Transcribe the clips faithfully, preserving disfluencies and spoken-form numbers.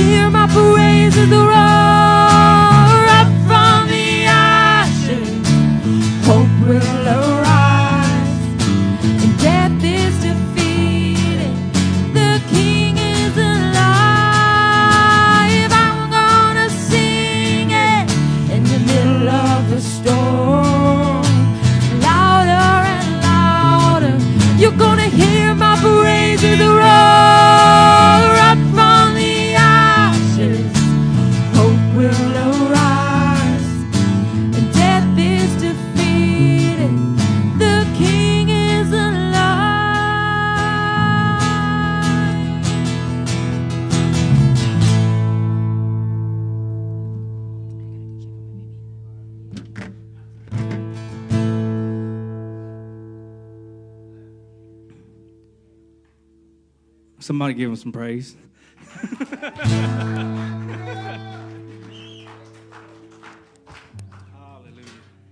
hear my praises roar up from the ashes. Hope will arise, and death is defeated. The King is alive. I'm gonna sing it in the middle of the storm, louder and louder. You're gonna hear my praises roar up from the ashes. Hope will arise, and death is defeated. The King is alive. Somebody give him some praise. Hallelujah.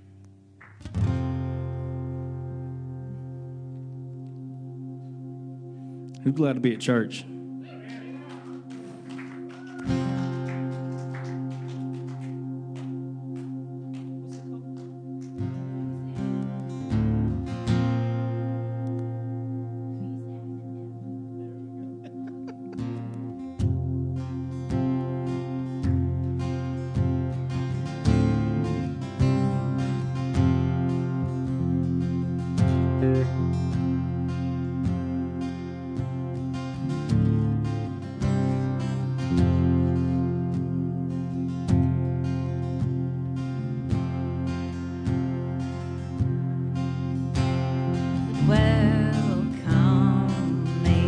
Who's glad to be at church? Welcome me.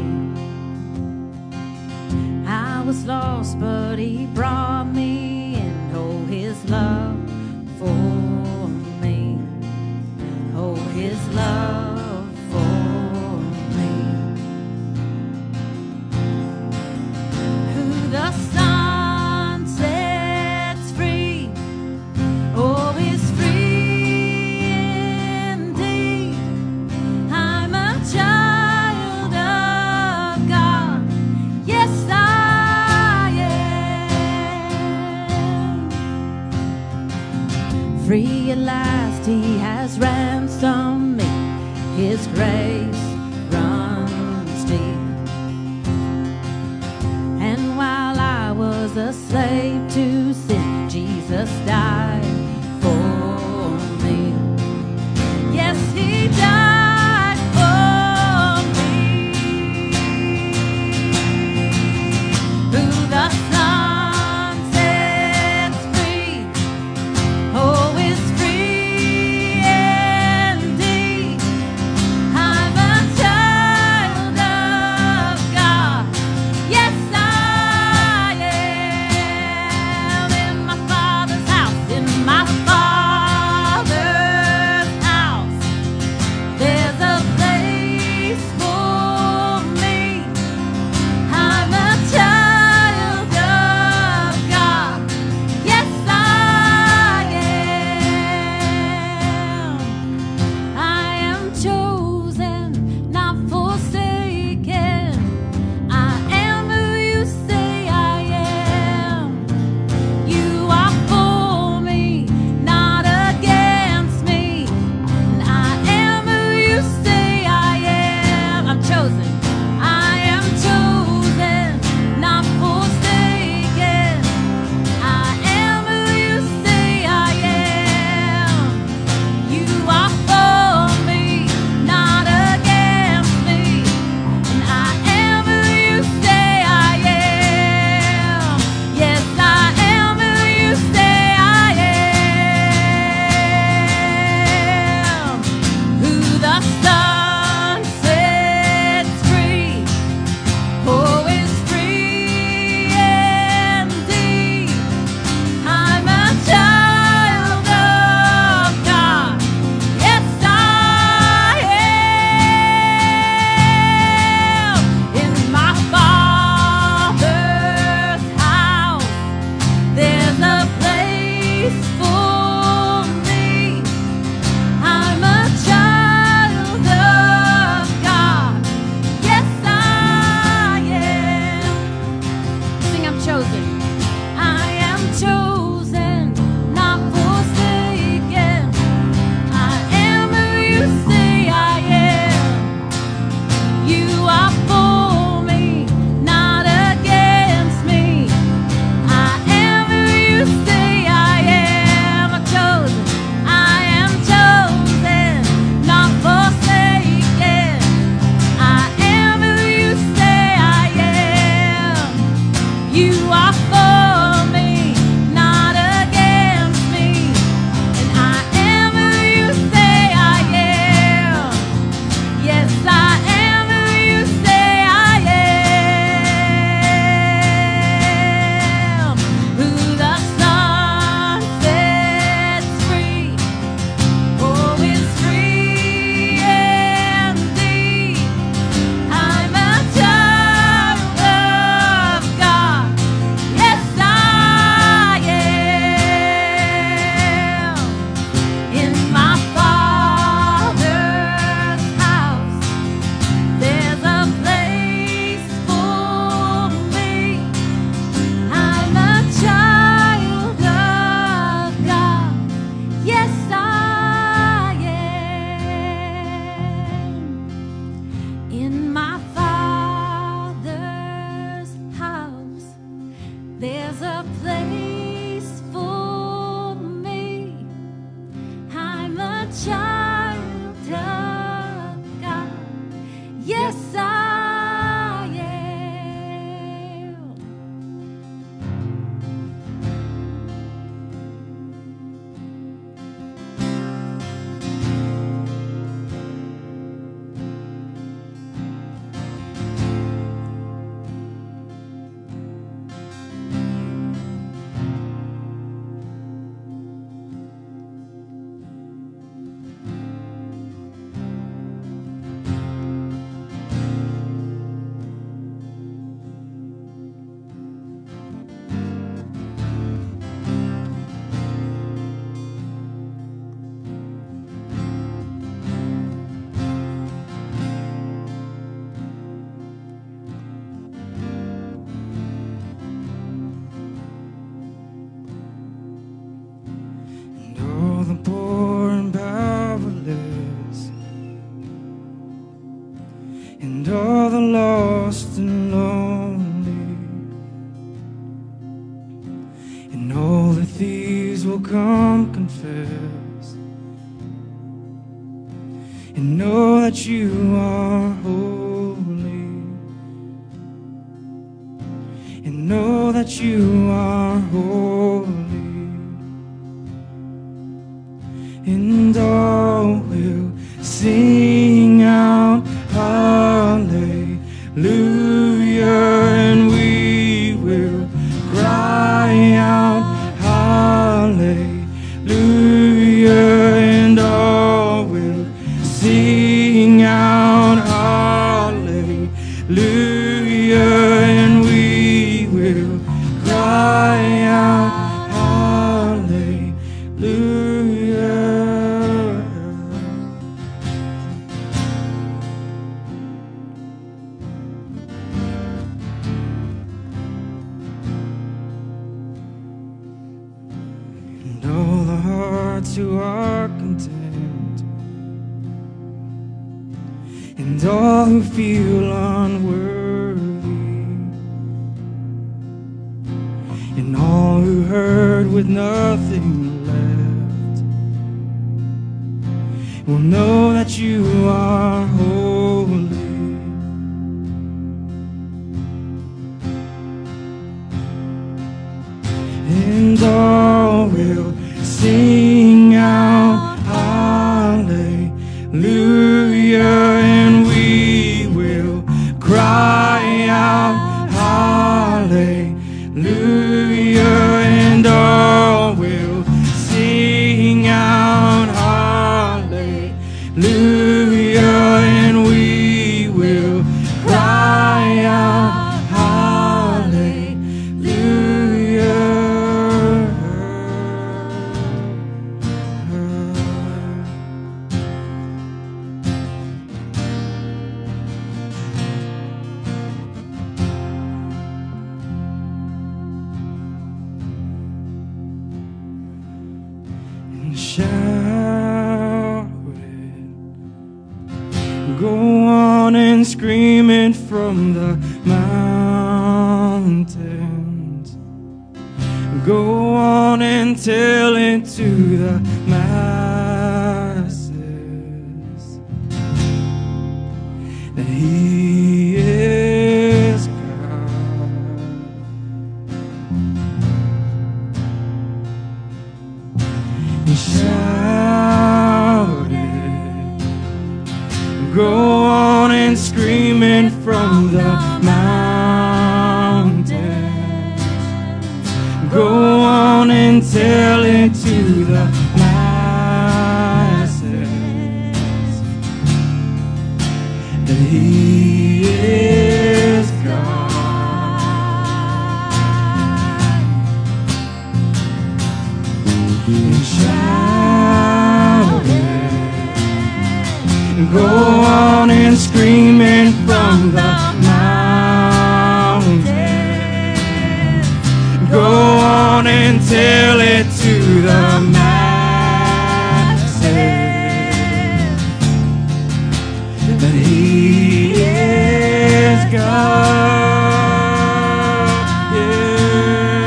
I was lost, but he brought me in. Oh, his love for me. Oh, his love for me. Who the sun sets free, oh, is free indeed. I'm a child of God. Yes, I am. Free at last, he has ransomed me. His grace runs deep. And while I was a slave to sin, Jesus died for me. Yes, he died for me. Who the Son sets free, oh, is free indeed. I'm a child of God. Yes, I am. In my Father's house, in my There's a place for me. I'm a child of God. Yes, I am. Poor and powerless, and all the lost and lonely, and all the thieves will come confess and know that you are holy, and know that you are holy. And all will sing out hallelujah, and we will cry out hallelujah, and all will sing out hallelujah, and we will cry out hallelujah. And all the hearts who are content, and all who feel unworthy, and all who heard with nothing left, will know that you are holy. And all will sing out hallelujah, and we will cry out hallelujah, and all will sing out hallelujah, and we will cry out shout it. Go on and scream it from the mountains. Go on and tell it to the masses that He is God. And shout it. Go on and scream it from the mountains. Go on and tell it to the masses that He is God. And shout it. Go on and scream it from the mountains. Go on and tell it to the masses that He is God. Yeah.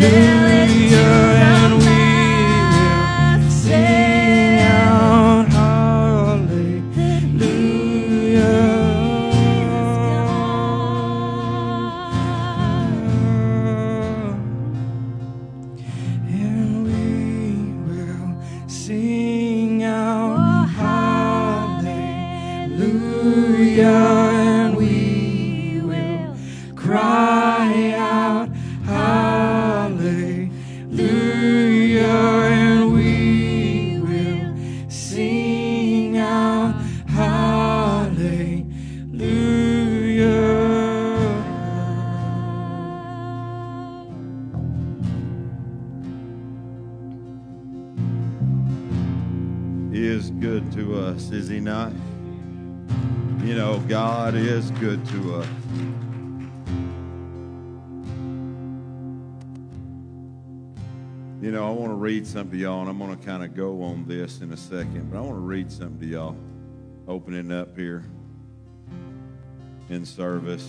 and we will sing out hallelujah. And we will sing out hallelujah. And we will cry out hallelujah. And we will sing out hallelujah. He is good to us, is he not? You know, God is good to us. You know, I want to read something to y'all, and I'm going to kind of go on this in a second, but I want to read something to y'all, opening up here in service.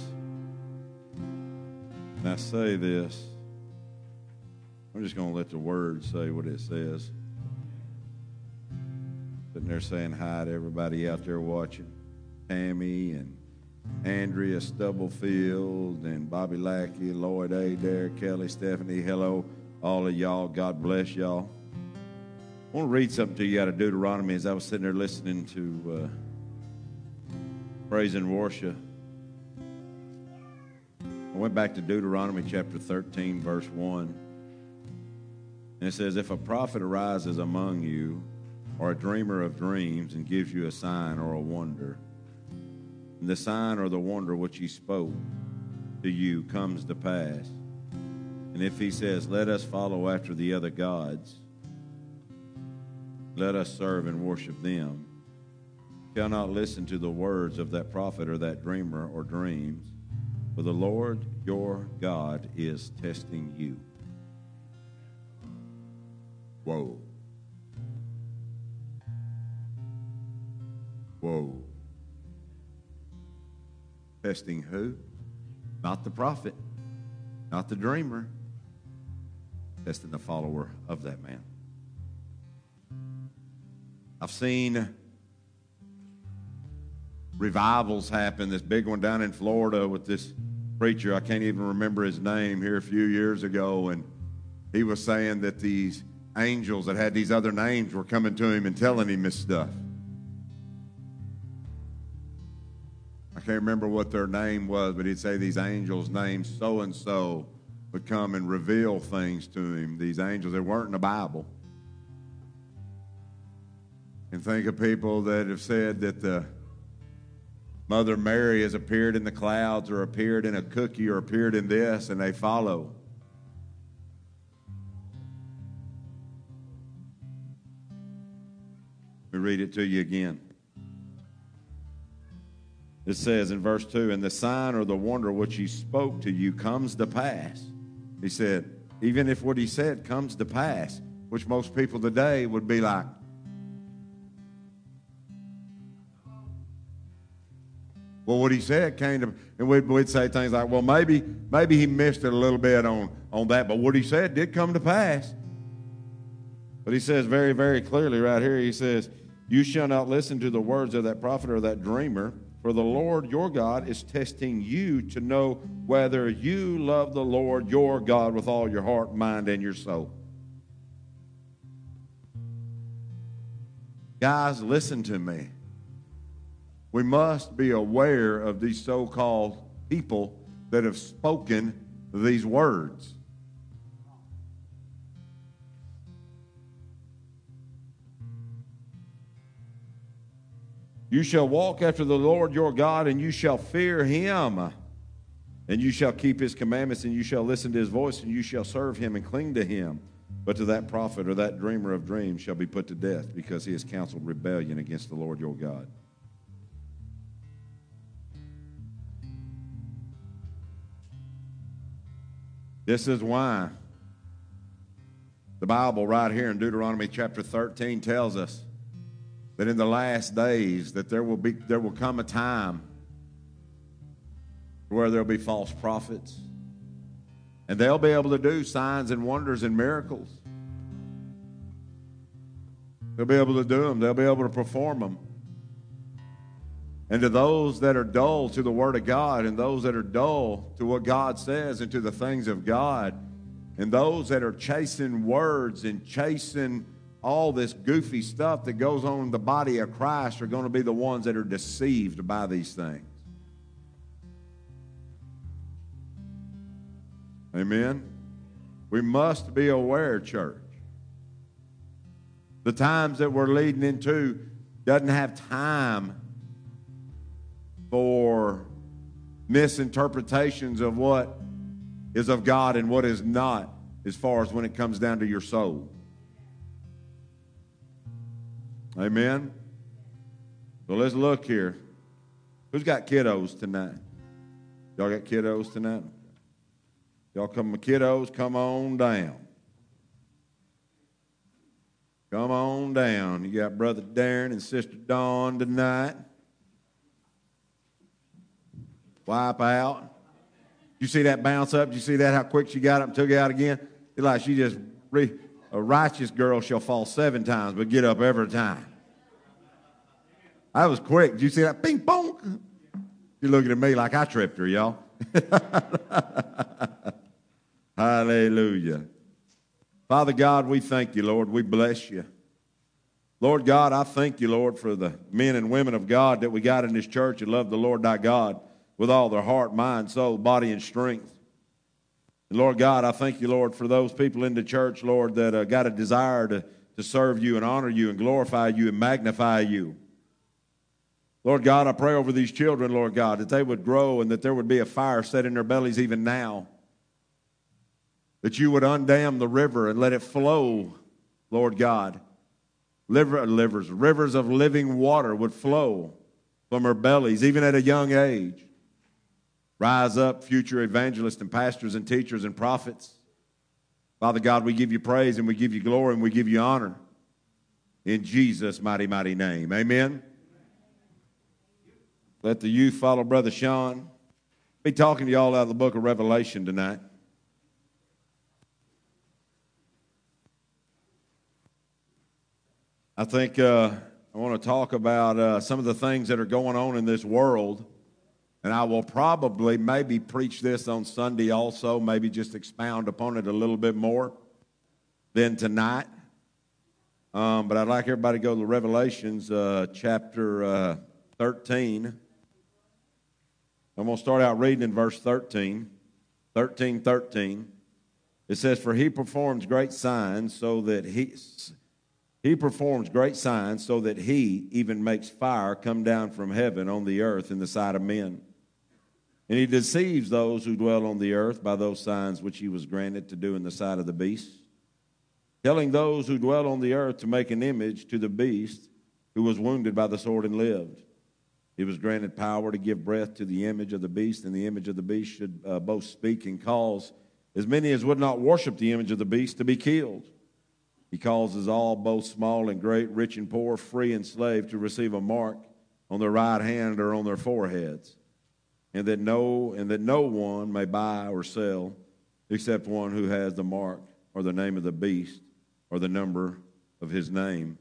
And I say this, I'm just going to let the word say what it says. Sitting there saying hi to everybody out there watching. Tammy and Andrea Stubblefield and Bobby Lackey, Lloyd Adair, Kelly, Stephanie, hello, all of y'all. God bless y'all. I want to read something to you out of Deuteronomy as I was sitting there listening to uh, praise and worship. I went back to Deuteronomy chapter thirteen, verse one. And it says, if a prophet arises among you, or a dreamer of dreams, and gives you a sign or a wonder, and the sign or the wonder which he spoke to you comes to pass, and if he says, let us follow after the other gods, let us serve and worship them, shall not listen to the words of that prophet or that dreamer or dreams, for the Lord your God is testing you. Whoa. Whoa. Testing who? Not the prophet, not the dreamer. Testing the follower of that man. I've seen revivals happen. This big one down in Florida with this preacher, I can't even remember his name, here a few years ago, and he was saying that these angels that had these other names were coming to him and telling him this stuff. I can't remember what their name was, but he'd say these angels named so-and-so would come and reveal things to him. These angels that weren't in the Bible. And think of people that have said that the Mother Mary has appeared in the clouds or appeared in a cookie or appeared in this, and they follow. Let me read it to you again. It says in verse two, and the sign or the wonder which he spoke to you comes to pass. He said, even if what he said comes to pass, which most people today would be like, well, what he said came to, and we'd, we'd say things like, well, maybe maybe he missed it a little bit on, on that, but what he said did come to pass. But he says very, very clearly right here, he says, you shall not listen to the words of that prophet or that dreamer, for the Lord your God is testing you to know whether you love the Lord your God with all your heart, mind, and your soul. Guys, listen to me. We must be aware of these so-called people that have spoken these words. You shall walk after the Lord your God, and you shall fear him, and you shall keep his commandments, and you shall listen to his voice, and you shall serve him and cling to him. But to that prophet or that dreamer of dreams shall be put to death, because he has counseled rebellion against the Lord your God. This is why the Bible right here in Deuteronomy chapter thirteen tells us that in the last days that there will be there will come a time where there will be false prophets, And they'll be able to do signs and wonders and miracles. They'll be able to do them. They'll be able to perform them. And to those that are dull to the Word of God, and those that are dull to what God says and to the things of God, and those that are chasing words and chasing all this goofy stuff that goes on in the body of Christ are going to be the ones that are deceived by these things. Amen? We must be aware, church. The times that we're leading into doesn't have time for misinterpretations of what is of God and what is not, as far as when it comes down to your soul. Amen? So let's look here. Who's got kiddos tonight? Y'all got kiddos tonight? Y'all come, kiddos, come on down. Come on down. You got Brother Darren and Sister Dawn tonight. Wipe out. You see that bounce up? Did you see that, how quick she got up and took it out again? It's like she just, re, a righteous girl shall fall seven times, but get up every time. I was quick. Did you see that? Bing, bong. You're looking at me like I tripped her, y'all. Hallelujah. Father God, we thank you, Lord. We bless you. Lord God, I thank you, Lord, for the men and women of God that we got in this church that love the Lord thy God with all their heart, mind, soul, body, and strength. And Lord God, I thank you, Lord, for those people in the church, Lord, that uh, got a desire to, to serve you and honor you and glorify you and magnify you. Lord God, I pray over these children, Lord God, that they would grow and that there would be a fire set in their bellies even now. That you would undam the river and let it flow, Lord God. Liver, livers, rivers of living water would flow from our bellies, even at a young age. Rise up, future evangelists and pastors and teachers and prophets. Father God, we give you praise and we give you glory and we give you honor. In Jesus' mighty, mighty name. Amen. Let the youth follow Brother Sean. Be talking to y'all out of the book of Revelation tonight. I think uh, I want to talk about uh, some of the things that are going on in this world, and I will probably maybe preach this on Sunday also, maybe just expound upon it a little bit more than tonight. Um, but I'd like everybody to go to Revelations uh, chapter uh, thirteen. I'm going to start out reading in verse thirteen. thirteen, thirteen. It says, "For he performs great signs so that he... He performs great signs so that he even makes fire come down from heaven on the earth in the sight of men. And he deceives those who dwell on the earth by those signs which he was granted to do in the sight of the beast, telling those who dwell on the earth to make an image to the beast who was wounded by the sword and lived. He was granted power to give breath to the image of the beast, and the image of the beast should uh, both speak and cause as many as would not worship the image of the beast to be killed. He causes all, both small and great, rich and poor, free and slave, to receive a mark on their right hand or on their foreheads, and that no and that no one may buy or sell except one who has the mark or the name of the beast or the number of his name."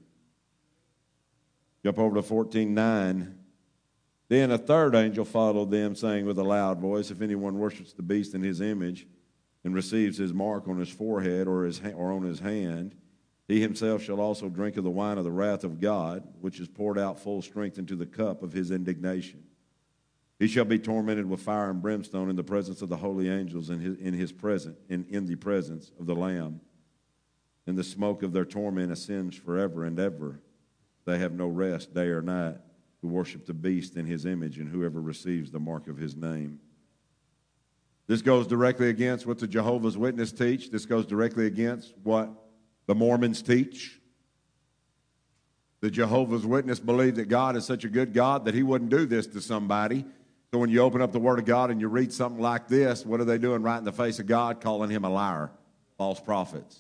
Jump over to fourteen nine. "Then a third angel followed them, saying with a loud voice, If anyone worships the beast in his image and receives his mark on his forehead or his ha- or on his hand, he himself shall also drink of the wine of the wrath of God, which is poured out full strength into the cup of his indignation. He shall be tormented with fire and brimstone in the presence of the holy angels and in his, in his presence, in, in the presence of the Lamb. And the smoke of their torment ascends forever and ever. They have no rest day or night who worship the beast in his image and whoever receives the mark of his name." This goes directly against what the Jehovah's Witnesses teach. This goes directly against what the Mormons teach. The Jehovah's Witness believe that God is such a good God that he wouldn't do this to somebody. So when you open up the Word of God and you read something like this, what are they doing right in the face of God? Calling him a liar, false prophets.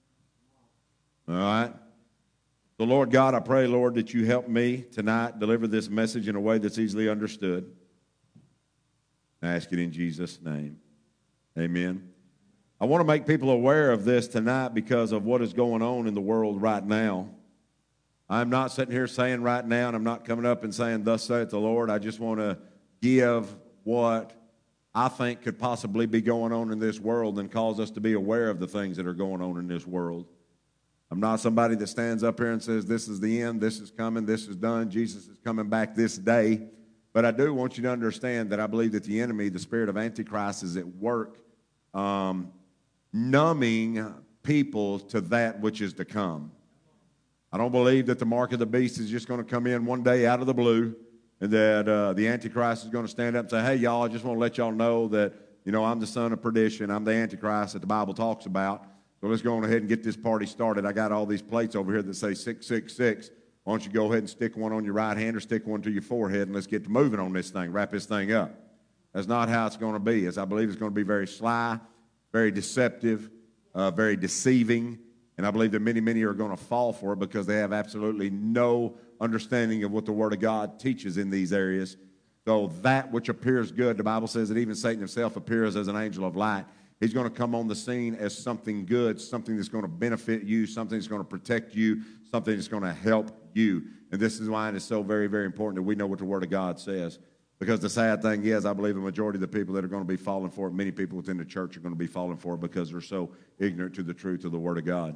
All right? So Lord God, I pray, Lord, that you help me tonight deliver this message in a way that's easily understood. I ask it in Jesus' name. Amen. I want to make people aware of this tonight because of what is going on in the world right now. I'm not sitting here saying right now, and I'm not coming up and saying, thus saith the Lord. I just want to give what I think could possibly be going on in this world and cause us to be aware of the things that are going on in this world. I'm not somebody that stands up here and says, this is the end, this is coming, this is done, Jesus is coming back this day. But I do want you to understand that I believe that the enemy, the spirit of Antichrist, is at work um, numbing people to that which is to come. I don't believe that the mark of the beast is just going to come in one day out of the blue and that uh, the Antichrist is going to stand up and say, hey, y'all, I just want to let y'all know that, you know, I'm the son of perdition. I'm the Antichrist that the Bible talks about. So let's go on ahead and get this party started. I got all these plates over here that say six six six. Why don't you go ahead and stick one on your right hand or stick one to your forehead, and let's get to moving on this thing, wrap this thing up. That's not how it's going to be. As I believe it's going to be very sly, very deceptive, uh, very deceiving. And I believe that many, many are going to fall for it because they have absolutely no understanding of what the Word of God teaches in these areas. So that which appears good, the Bible says that even Satan himself appears as an angel of light. He's going to come on the scene as something good, something that's going to benefit you, something that's going to protect you, something that's going to help you. And this is why it is so very, very important that we know what the Word of God says. Because the sad thing is, I believe the majority of the people that are going to be falling for it, many people within the church are going to be falling for it because they're so ignorant to the truth of the Word of God.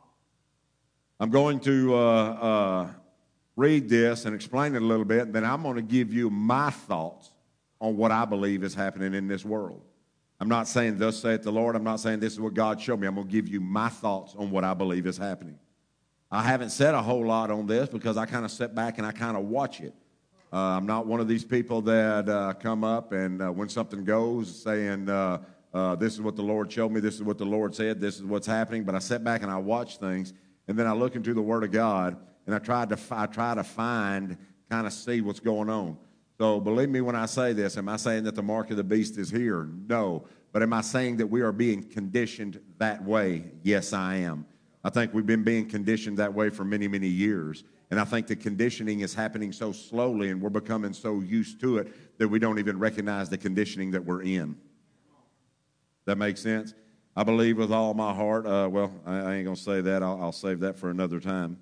I'm going to uh, uh, read this and explain it a little bit, and then I'm going to give you my thoughts on what I believe is happening in this world. I'm not saying thus saith the Lord. I'm not saying this is what God showed me. I'm going to give you my thoughts on what I believe is happening. I haven't said a whole lot on this because I kind of sit back and I kind of watch it. Uh, I'm not one of these people that uh, come up and uh, when something goes saying, uh, uh, this is what the Lord showed me, this is what the Lord said, this is what's happening. But I sit back and I watch things, and then I look into the Word of God, and I try to, I try to find, kind of see what's going on. So believe me when I say this. Am I saying that the mark of the beast is here? No. But am I saying that we are being conditioned that way? Yes, I am. I think we've been being conditioned that way for many, many years. And I think the conditioning is happening so slowly and we're becoming so used to it that we don't even recognize the conditioning that we're in. That makes sense? I believe with all my heart. Uh, well, I, I ain't going to say that. I'll, I'll save that for another time.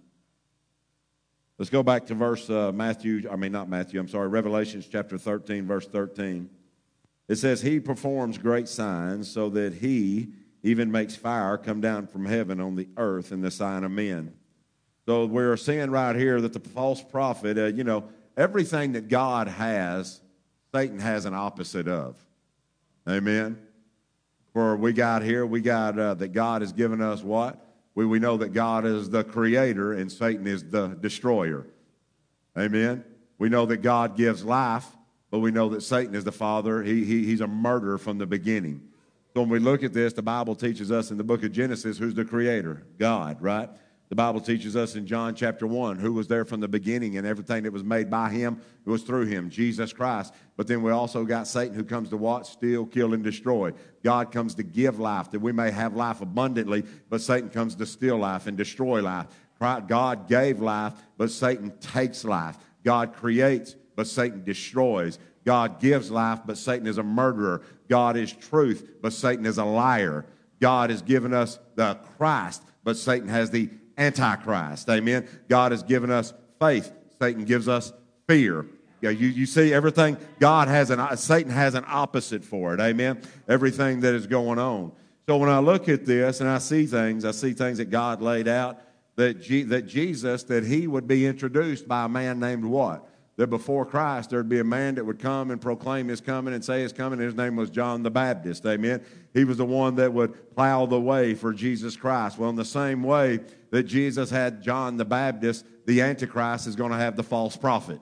Let's go back to verse uh, Matthew. I mean, not Matthew. I'm sorry. Revelations chapter thirteen, verse thirteen. It says, he performs great signs so that he even makes fire come down from heaven on the earth in the sign of men. So we're seeing right here that the false prophet, uh, you know, everything that God has, Satan has an opposite of. Amen. For we got here, we got uh, that God has given us what? We, we know that God is the creator and Satan is the destroyer. Amen. We know that God gives life, but we know that Satan is the father. He, he, he's a murderer from the beginning. So when we look at this, the Bible teaches us in the book of Genesis, who's the creator? God, right? The Bible teaches us in John chapter one, who was there from the beginning, and everything that was made by him was through him, Jesus Christ. But then we also got Satan, who comes to what? Steal, kill, and destroy. God comes to give life, that we may have life abundantly, but Satan comes to steal life and destroy life. God gave life, but Satan takes life. God creates, but Satan destroys. God gives life, but Satan is a murderer. God is truth, but Satan is a liar. God has given us the Christ, but Satan has the Antichrist. Amen. God has given us faith. Satan gives us fear. Yeah, you, you see everything. God has an, Satan has an opposite for it. Amen. Everything that is going on. So when I look at this and I see things, I see things that God laid out, that, G, that Jesus, that he would be introduced by a man named what? That before Christ, there'd be a man that would come and proclaim his coming and say his coming. His name was John the Baptist. Amen. He was the one that would plow the way for Jesus Christ. Well, in the same way that Jesus had John the Baptist, the Antichrist is going to have the false prophet.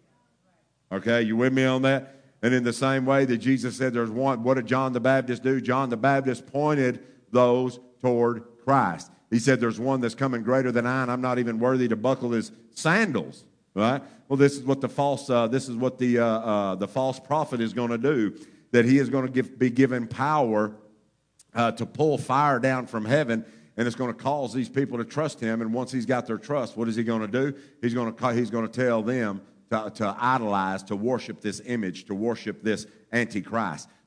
Okay, you with me on that? And in the same way that Jesus said there's one, what did John the Baptist do? John the Baptist pointed those toward Christ. He said there's one that's coming greater than I, and I'm not even worthy to buckle his sandals. Right? Well, this is what the false, uh, this is what the uh, uh, the false prophet is going to do. That he is going to give, be given power uh, to pull fire down from heaven, and it's going to cause these people to trust him. And once he's got their trust, what is he going to do? He's going to he's going to tell them to, to idolize, to worship this image, to worship this Antichrist.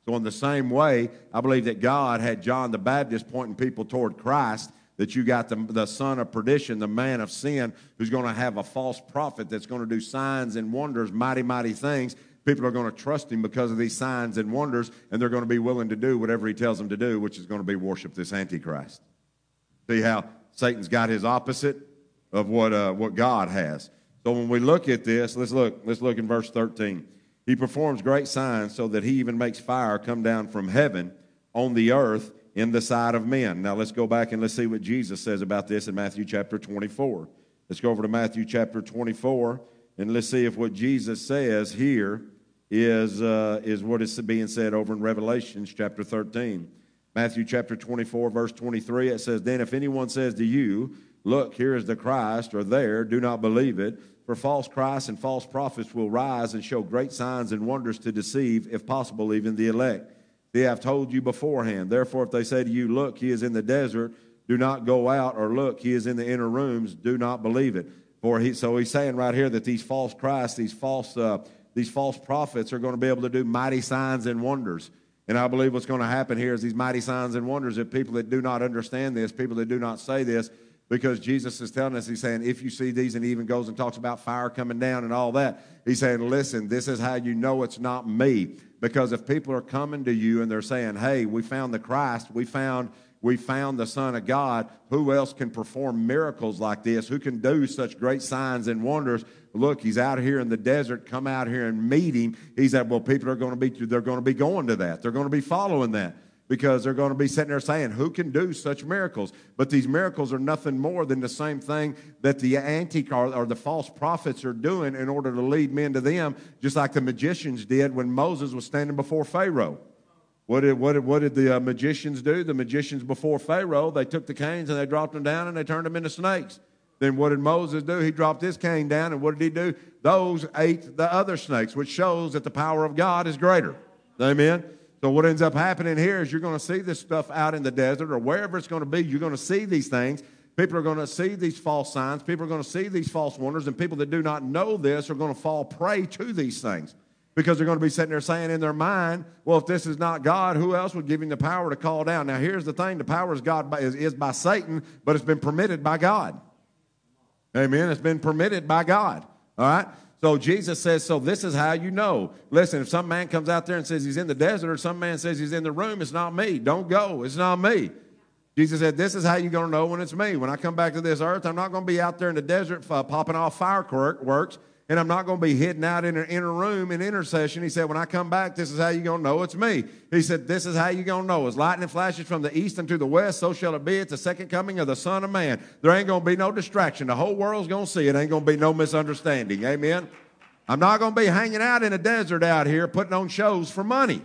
So in the same way, I believe that God had John the Baptist pointing people toward Christ, that you got the, the son of perdition, the man of sin, who's going to have a false prophet that's going to do signs and wonders, mighty, mighty things. People are going to trust him because of these signs and wonders, and they're going to be willing to do whatever he tells them to do, which is going to be worship this Antichrist. See how Satan's got his opposite of what uh, what God has. So when we look at this, let's look. Let's look in verse thirteen. He performs great signs so that he even makes fire come down from heaven on the earth in the sight of men. Now let's go back and let's see what Jesus says about this in Matthew chapter twenty-four. Let's go over to Matthew chapter twenty-four, and let's see if what Jesus says here is, uh, is what is being said over in Revelation chapter thirteen. Matthew chapter twenty-four, verse twenty-three, it says, "Then if anyone says to you, 'Look, here is the Christ,' or 'There,' do not believe it. For false Christs and false prophets will rise and show great signs and wonders to deceive, if possible, even the elect. See, I've told you beforehand. Therefore, if they say to you, 'Look, he is in the desert,' do not go out, or 'Look, he is in the inner rooms,' do not believe it." For he, so he's saying right here that these false Christs, these false, uh, these false prophets are going to be able to do mighty signs and wonders. And I believe what's going to happen here is these mighty signs and wonders, that people that do not understand this, people that do not say this, because Jesus is telling us, he's saying, if you see these, and he even goes and talks about fire coming down and all that, he's saying, listen, this is how you know it's not me. Because if people are coming to you and they're saying, hey, we found the Christ, we found we found the Son of God, who else can perform miracles like this? Who can do such great signs and wonders? Look, he's out here in the desert, come out here and meet him. He said, well, people are going to be, they're going to be going to that. They're going to be following that. Because they're going to be sitting there saying, who can do such miracles? But these miracles are nothing more than the same thing that the antichrist or the false prophets are doing in order to lead men to them, just like the magicians did when Moses was standing before Pharaoh. What did, what did, what did the uh, magicians do? The magicians before Pharaoh, they took the canes and they dropped them down and they turned them into snakes. Then what did Moses do? He dropped his cane down, and what did he do? Those ate the other snakes, which shows that the power of God is greater. Amen? So what ends up happening here is you're going to see this stuff out in the desert or wherever it's going to be. You're going to see these things. People are going to see these false signs. People are going to see these false wonders. And people that do not know this are going to fall prey to these things, because they're going to be sitting there saying in their mind, well, if this is not God, who else would give him the power to call down? Now, here's the thing. The power is, God by, is, is by Satan, but it's been permitted by God. Amen. It's been permitted by God. All right. So Jesus says, so this is how you know. Listen, if some man comes out there and says he's in the desert, or some man says he's in the room, it's not me. Don't go. It's not me. Jesus said, this is how you're going to know when it's me. When I come back to this earth, I'm not going to be out there in the desert uh, popping off fireworks, and I'm not going to be hidden out in an inner room in intercession. He said, when I come back, this is how you're going to know it's me. He said, this is how you're going to know. As lightning flashes from the east unto the west, so shall it be at the second coming of the Son of Man. There ain't going to be no distraction. The whole world's going to see it. Ain't going to be no misunderstanding. Amen? I'm not going to be hanging out in a desert out here putting on shows for money.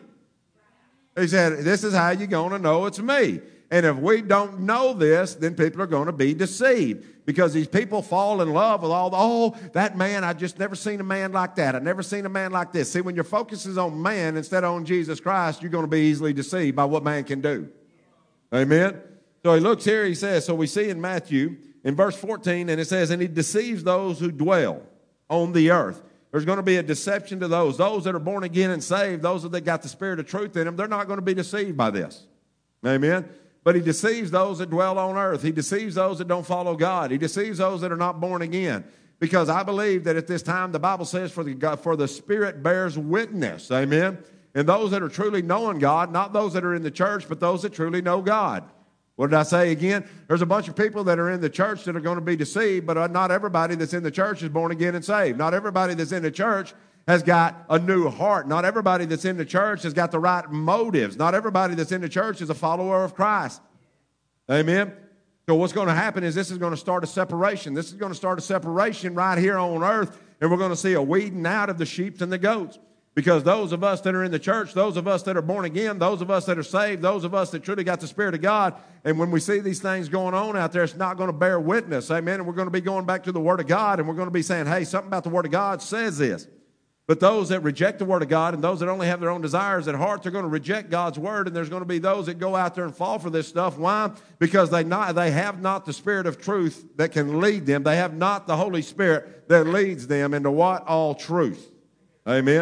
He said, this is how you're going to know it's me. And if we don't know this, then people are going to be deceived, because these people fall in love with all the, oh, that man, I just never seen a man like that. I never seen a man like this. See, when your focus is on man instead of on Jesus Christ, you're going to be easily deceived by what man can do. Amen? So he looks here, he says, so we see in Matthew, in verse fourteen, and it says, and he deceives those who dwell on the earth. There's going to be a deception to those. Those that are born again and saved, those that got the spirit of truth in them, they're not going to be deceived by this. Amen? But he deceives those that dwell on earth. He deceives those that don't follow God. He deceives those that are not born again. Because I believe that at this time, the Bible says, for the, for the Spirit bears witness. Amen? And those that are truly knowing God, not those that are in the church, but those that truly know God. What did I say again? There's a bunch of people that are in the church that are going to be deceived, but not everybody that's in the church is born again and saved. Not everybody that's in the church has got a new heart. Not everybody that's in the church has got the right motives. Not everybody that's in the church is a follower of Christ. Amen? So what's going to happen is this is going to start a separation. This is going to start a separation right here on earth, and we're going to see a weeding out of the sheep and the goats. Because those of us that are in the church, those of us that are born again, those of us that are saved, those of us that truly got the Spirit of God, and when we see these things going on out there, it's not going to bear witness. Amen? And we're going to be going back to the Word of God, and we're going to be saying, hey, something about the Word of God says this. But those that reject the Word of God and those that only have their own desires at heart, they're going to reject God's Word, and there's going to be those that go out there and fall for this stuff. Why? Because they not they have not the Spirit of truth that can lead them. They have not the Holy Spirit that leads them into what? All truth. Amen?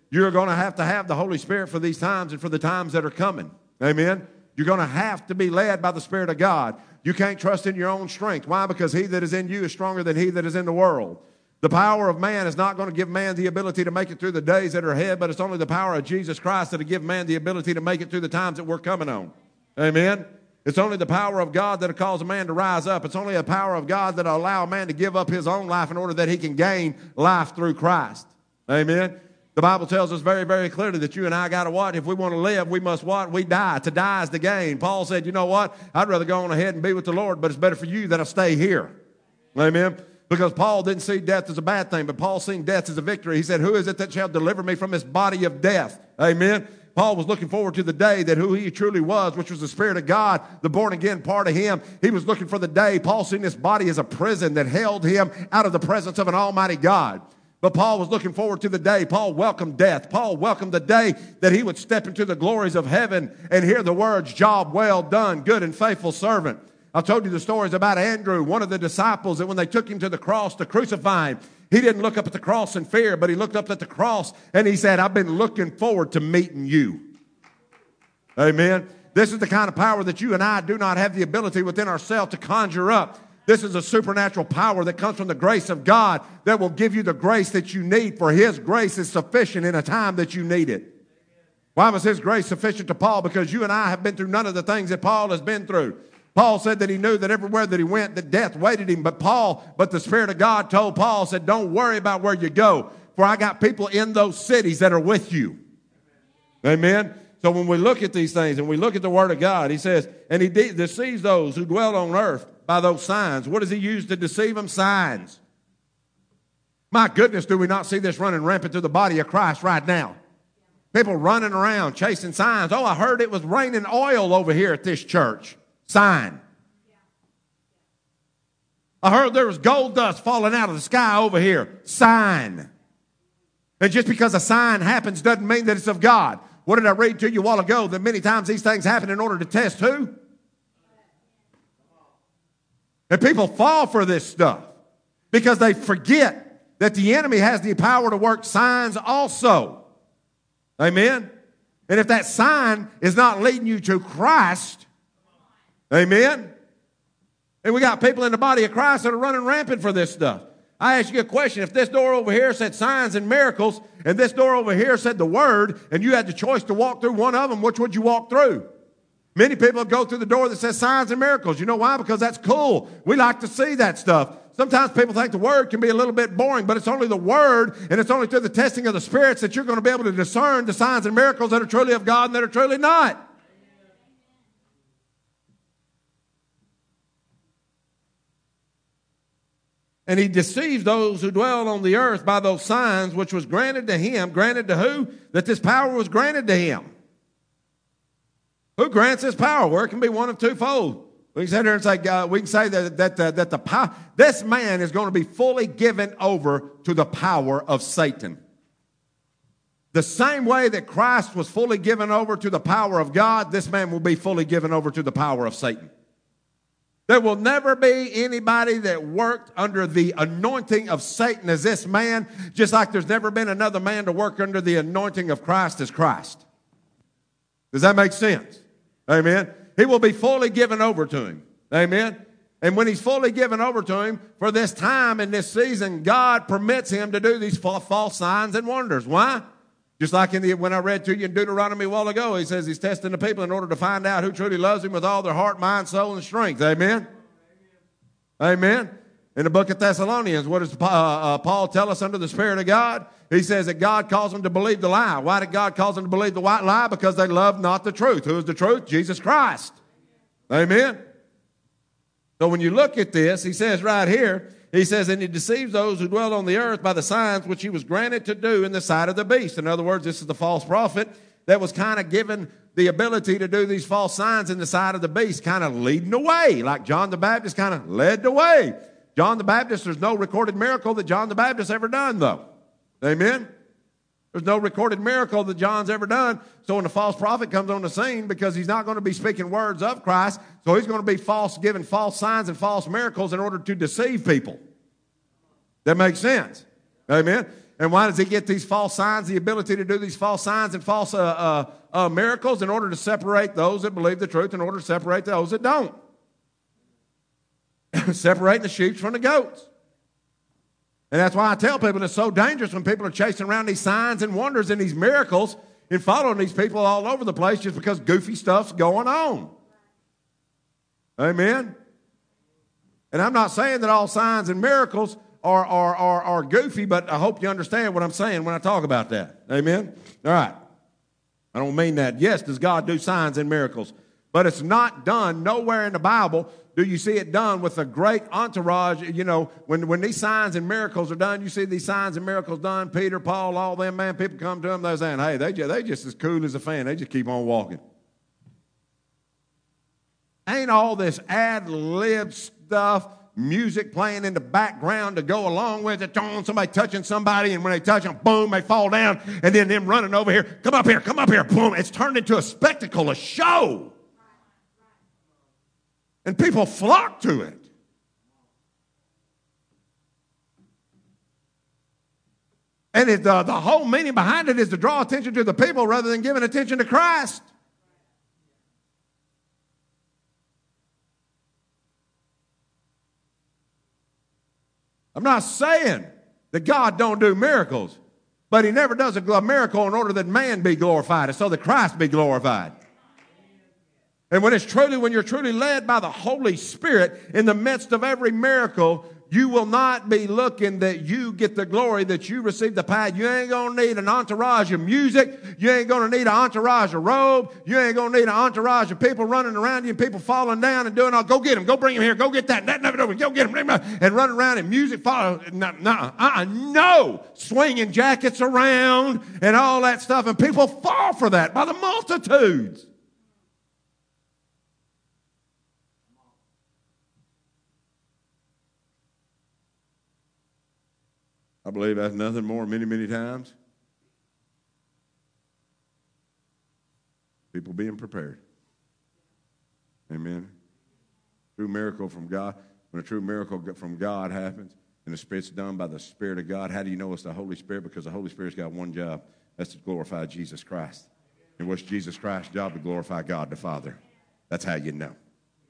You're going to have to have the Holy Spirit for these times and for the times that are coming. Amen? You're going to have to be led by the Spirit of God. You can't trust in your own strength. Why? Because he that is in you is stronger than he that is in the world. The power of man is not going to give man the ability to make it through the days that are ahead, but it's only the power of Jesus Christ that will give man the ability to make it through the times that we're coming on. Amen? It's only the power of God that will cause a man to rise up. It's only the power of God that will allow a man to give up his own life in order that he can gain life through Christ. Amen? The Bible tells us very, very clearly that you and I got to what? If we want to live, we must what? We die. To die is the gain. Paul said, you know what? I'd rather go on ahead and be with the Lord, but it's better for you that I stay here. Amen? Because Paul didn't see death as a bad thing, but Paul seen death as a victory. He said, who is it that shall deliver me from this body of death? Amen? Paul was looking forward to the day that who he truly was, which was the Spirit of God, the born-again part of him. He was looking for the day. Paul seen this body as a prison that held him out of the presence of an almighty God. But Paul was looking forward to the day. Paul welcomed death. Paul welcomed the day that he would step into the glories of heaven and hear the words, job well done, good and faithful servant. I've told you the stories about Andrew, one of the disciples, that when they took him to the cross to crucify him, he didn't look up at the cross in fear, but he looked up at the cross and he said, I've been looking forward to meeting you. Amen. This is the kind of power that you and I do not have the ability within ourselves to conjure up. This is a supernatural power that comes from the grace of God that will give you the grace that you need, for his grace is sufficient in a time that you need it. Why was his grace sufficient to Paul? Because you and I have been through none of the things that Paul has been through. Paul said that he knew that everywhere that he went, that death waited him. But Paul, but the Spirit of God told Paul, said, don't worry about where you go, for I got people in those cities that are with you. Amen. So when we look at these things and we look at the Word of God, he says, and he de- deceives those who dwell on earth by those signs. What does he use to deceive them? Signs. My goodness, do we not see this running rampant through the body of Christ right now? People running around chasing signs. Oh, I heard it was raining oil over here at this church. Sign. I heard there was gold dust falling out of the sky over here. Sign. And just because a sign happens doesn't mean that it's of God. What did I read to you a while ago? That many times these things happen in order to test who? And people fall for this stuff because they forget that the enemy has the power to work signs also. Amen? And if that sign is not leading you to Christ, amen? And we got people in the body of Christ that are running rampant for this stuff. I ask you a question. If this door over here said signs and miracles, and this door over here said the Word, and you had the choice to walk through one of them, which would you walk through? Many people go through the door that says signs and miracles. You know why? Because that's cool. We like to see that stuff. Sometimes people think the Word can be a little bit boring, but it's only the Word, and it's only through the testing of the spirits that you're going to be able to discern the signs and miracles that are truly of God and that are truly not. And he deceives those who dwell on the earth by those signs which was granted to him. Granted to who? That this power was granted to him. Who grants this power? Well, it can be one of twofold. We can sit here and say, God, we can say that, that, that, that the power, this man is going to be fully given over to the power of Satan. The same way that Christ was fully given over to the power of God, this man will be fully given over to the power of Satan. There will never be anybody that worked under the anointing of Satan as this man, just like there's never been another man to work under the anointing of Christ as Christ. Does that make sense? Amen. He will be fully given over to him. Amen. And when he's fully given over to him, for this time in this season, God permits him to do these false signs and wonders. Why? Just like in the, when I read to you in Deuteronomy a while ago, he says he's testing the people in order to find out who truly loves him with all their heart, mind, soul, and strength. Amen? Amen. Amen. In the book of Thessalonians, what does uh, uh, Paul tell us under the Spirit of God? He says that God calls them to believe the lie. Why did God cause them to believe the white lie? Because they love not the truth. Who is the truth? Jesus Christ. Amen. So when you look at this, he says right here, he says, and he deceives those who dwell on the earth by the signs which he was granted to do in the sight of the beast. In other words, this is the false prophet that was kind of given the ability to do these false signs in the sight of the beast, kind of leading the way, like John the Baptist kind of led the way. John the Baptist, there's no recorded miracle that John the Baptist ever done, though. Amen? There's no recorded miracle that John's ever done. So when the false prophet comes on the scene, because he's not going to be speaking words of Christ, so he's going to be false, giving false signs and false miracles in order to deceive people. That makes sense. Amen? And why does he get these false signs, the ability to do these false signs and false uh, uh, uh, miracles? In order to separate those that believe the truth, in order to separate those that don't. Separating the sheep from the goats. And that's why I tell people it's so dangerous when people are chasing around these signs and wonders and these miracles and following these people all over the place just because goofy stuff's going on. Amen? And I'm not saying that all signs and miracles are, are, are, are goofy, but I hope you understand what I'm saying when I talk about that. Amen? All right. I don't mean that. Yes, does God do signs and miracles? But it's not done nowhere in the Bible. Do you see it done with a great entourage? You know, when, when these signs and miracles are done, you see these signs and miracles done, Peter, Paul, all them, man, people come to them, they're saying, hey, they just, they just as cool as a fan. They just keep on walking. Ain't all this ad-lib stuff, music playing in the background to go along with it, somebody touching somebody, and when they touch them, boom, they fall down, and then them running over here, come up here, come up here, boom. It's turned into a spectacle, a show. And people flock to it. And it, uh, the whole meaning behind it is to draw attention to the people rather than giving attention to Christ. I'm not saying that God don't do miracles, but he never does a miracle in order that man be glorified and so that Christ be glorified. And when it's truly, when you're truly led by the Holy Spirit in the midst of every miracle, you will not be looking that you get the glory, that you receive the power. You ain't going to need an entourage of music. You ain't going to need an entourage of robe. You ain't going to need an entourage of people running around you and people falling down and doing all, go get him, go bring him here, go get that, that, that, that go get him, bring him, and running around and music follow. No, no, uh-uh, no, swinging jackets around and all that stuff. And people fall for that by the multitudes. I believe that's nothing more many, many times. People being prepared. Amen. True miracle from God. When a true miracle from God happens and the Spirit's done by the Spirit of God, how do you know it's the Holy Spirit? Because the Holy Spirit's got one job. That's to glorify Jesus Christ. And what's Jesus Christ's job? To glorify God the Father. That's how you know.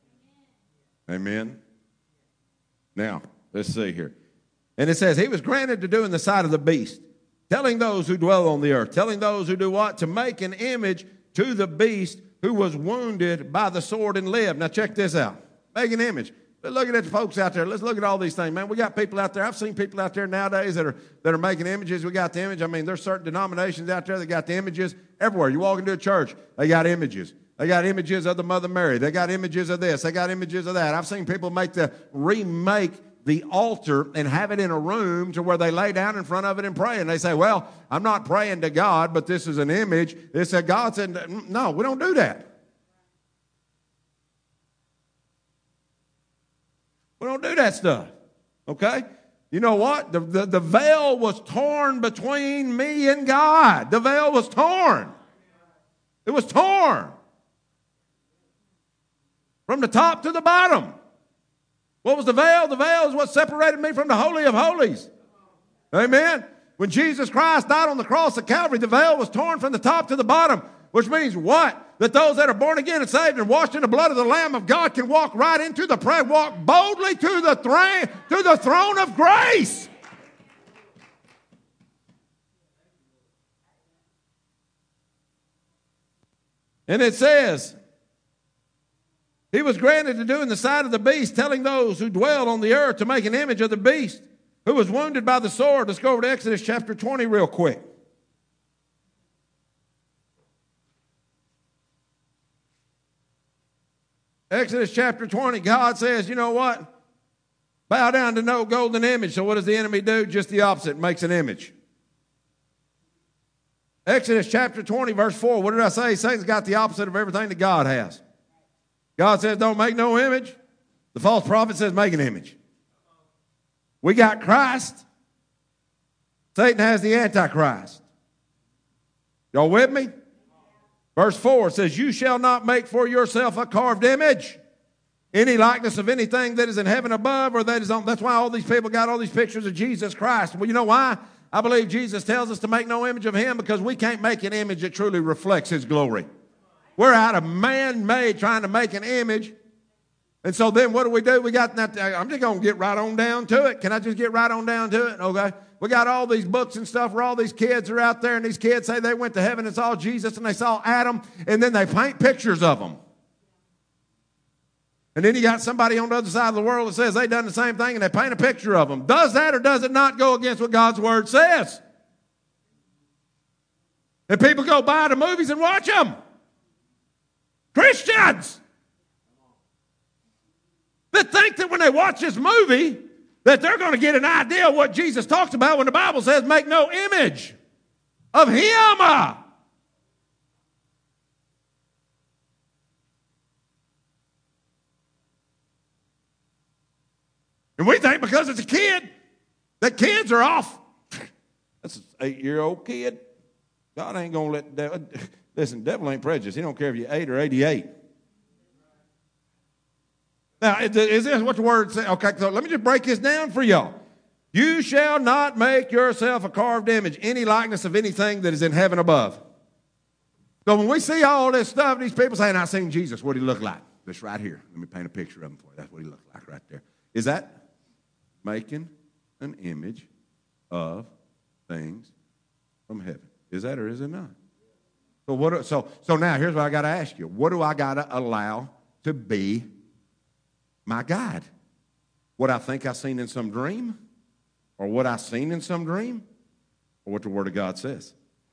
Amen. Now, let's see here. And it says, he was granted to do in the sight of the beast, telling those who dwell on the earth, telling those who do what? To make an image to the beast who was wounded by the sword and lived. Now check this out. Make an image. Let's look at the folks out there. Let's look at all these things, man. We got people out there. I've seen people out there nowadays that are that are making images. We got the image. I mean, there's certain denominations out there that got the images everywhere. You walk into a church, they got images. They got images of the Mother Mary. They got images of this. They got images of that. I've seen people make the remake the altar and have it in a room to where they lay down in front of it and pray. And they say, well, I'm not praying to God, but this is an image. They said, God said, no, we don't do that. We don't do that stuff. Okay? You know what? The, the, the veil was torn between me and God. The veil was torn. It was torn. From the top to the bottom. What was the veil? The veil is what separated me from the Holy of Holies. Amen? When Jesus Christ died on the cross at Calvary, the veil was torn from the top to the bottom, which means what? That those that are born again and saved and washed in the blood of the Lamb of God can walk right into the prayer, walk boldly to the, thra- to the throne of grace. And it says, he was granted to do in the sight of the beast, telling those who dwell on the earth to make an image of the beast who was wounded by the sword. Let's go over to Exodus chapter twenty real quick. Exodus chapter twenty, God says, you know what? Bow down to no golden image. So what does the enemy do? Just the opposite, makes an image. Exodus chapter twenty, verse four, what did I say? Satan's got the opposite of everything that God has. God says, don't make no image. The false prophet says, make an image. We got Christ. Satan has the Antichrist. Y'all with me? Verse four says, you shall not make for yourself a carved image, any likeness of anything that is in heaven above or that is on. That's why all these people got all these pictures of Jesus Christ. Well, you know why? I believe Jesus tells us to make no image of him because we can't make an image that truly reflects his glory. We're out of man-made trying to make an image. And so then what do we do? We got that. I'm just going to get right on down to it. Can I just get right on down to it? Okay. We got all these books and stuff where all these kids are out there, and these kids say they went to heaven and saw Jesus and they saw Adam, and then they paint pictures of them. And then you got somebody on the other side of the world that says they done the same thing, and they paint a picture of them. Does that or does it not go against what God's Word says? And people go buy the movies and watch them. Christians that think that when they watch this movie that they're going to get an idea of what Jesus talks about when the Bible says make no image of him. And we think because it's a kid, that kids are off. That's an eight-year-old kid. God ain't going to let the devil. Listen, the devil ain't prejudiced. He don't care if you're eight or eighty-eight. Now, is this what the word says? Okay, so let me just break this down for y'all. You shall not make yourself a carved image, any likeness of anything that is in heaven above. So when we see all this stuff, these people saying, I seen Jesus, what did he look like? This right here. Let me paint a picture of him for you. That's what he looked like right there. Is that making an image of things from heaven? Is that or is it not? So what? So so now here's what I got to ask you. What do I got to allow to be my guide? What I think I seen in some dream, or what I seen in some dream, or what the Word of God says?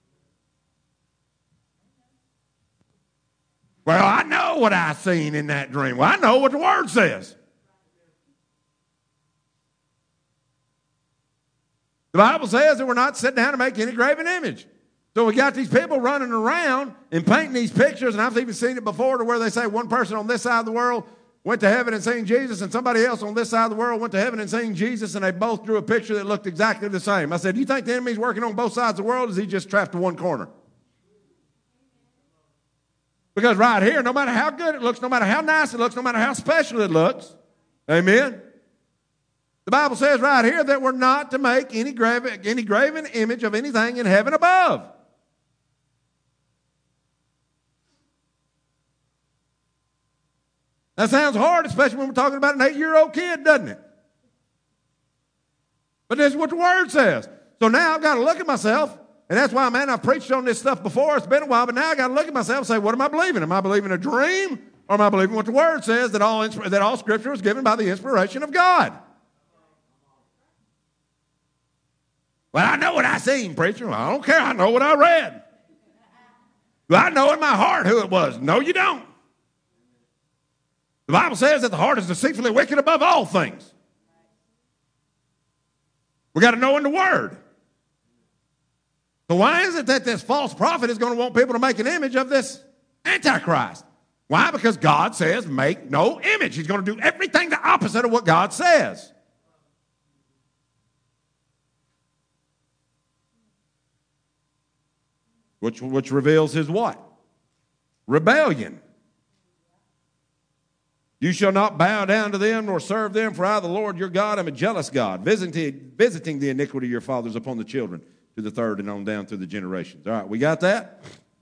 Well, I know what I seen in that dream. Well, I know what the Word says. The Bible says that we're not sitting down to make any graven image. So we got these people running around and painting these pictures, and I've even seen it before to where they say one person on this side of the world went to heaven and seen Jesus, and somebody else on this side of the world went to heaven and seen Jesus, and they both drew a picture that looked exactly the same. I said, do you think the enemy's working on both sides of the world, or is he just trapped to one corner? Because right here, no matter how good it looks, no matter how nice it looks, no matter how special it looks, amen, the Bible says right here that we're not to make any graven, any graven image of anything in heaven above. That sounds hard, especially when we're talking about an eight-year-old kid, doesn't it? But this is what the Word says. So now I've got to look at myself, and that's why, man, I've preached on this stuff before. It's been a while, but now I've got to look at myself and say, what am I believing? Am I believing a dream, or am I believing what the Word says, that all, that all Scripture was given by the inspiration of God? Well, I know what I seen, preacher. Well, I don't care. I know what I read. Well, I know in my heart who it was. No, you don't. The Bible says that the heart is deceitfully wicked above all things. We got to know in the Word. So why is it that this false prophet is going to want people to make an image of this Antichrist? Why? Because God says make no image. He's going to do everything the opposite of what God says. Which, which reveals his what? Rebellion. You shall not bow down to them nor serve them, for I, the Lord your God, am a jealous God, visiting, visiting the iniquity of your fathers upon the children to the third and on down through the generations. All right, we got that?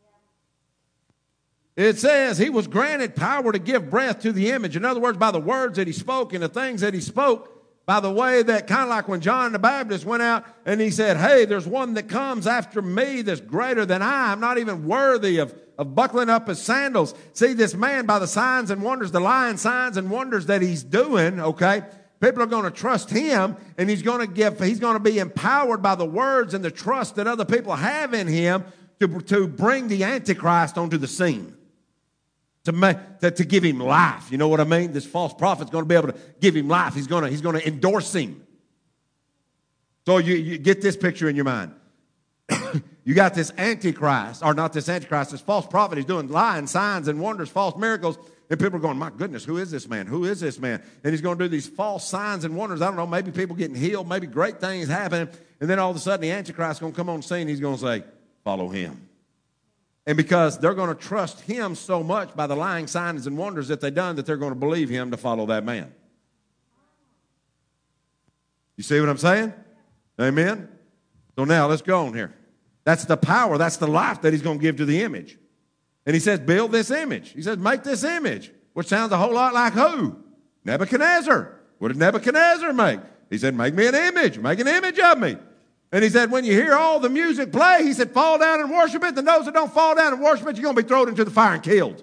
It says he was granted power to give breath to the image. In other words, by the words that he spoke and the things that he spoke, by the way that kind of like when John the Baptist went out and he said, hey, there's one that comes after me that's greater than I. I'm not even worthy of, of buckling up his sandals. See, this man, by the signs and wonders, the lying signs and wonders that he's doing, okay, people are going to trust him, and he's going to give, he's going to be empowered by the words and the trust that other people have in him to, to bring the Antichrist onto the scene. To, make, to, to give him life. You know what I mean? This false prophet's going to be able to give him life. He's going to, he's going to endorse him. So you, you get this picture in your mind. You got this Antichrist, or not this Antichrist, this false prophet. He's doing lying signs and wonders, false miracles. And people are going, my goodness, who is this man? Who is this man? And he's going to do these false signs and wonders. I don't know, maybe people getting healed, maybe great things happening. And then all of a sudden the Antichrist is going to come on the scene. He's going to say, follow him. And because they're going to trust him so much by the lying signs and wonders that they've done that they're going to believe him to follow that man. You see what I'm saying? Amen? So now let's go on here. That's the power, that's the life that he's going to give to the image. And he says, build this image. He says, make this image, which sounds a whole lot like who? Nebuchadnezzar. What did Nebuchadnezzar make? He said, make me an image, make an image of me. And he said, when you hear all the music play, he said, fall down and worship it. And those that don't fall down and worship it, you're going to be thrown into the fire and killed.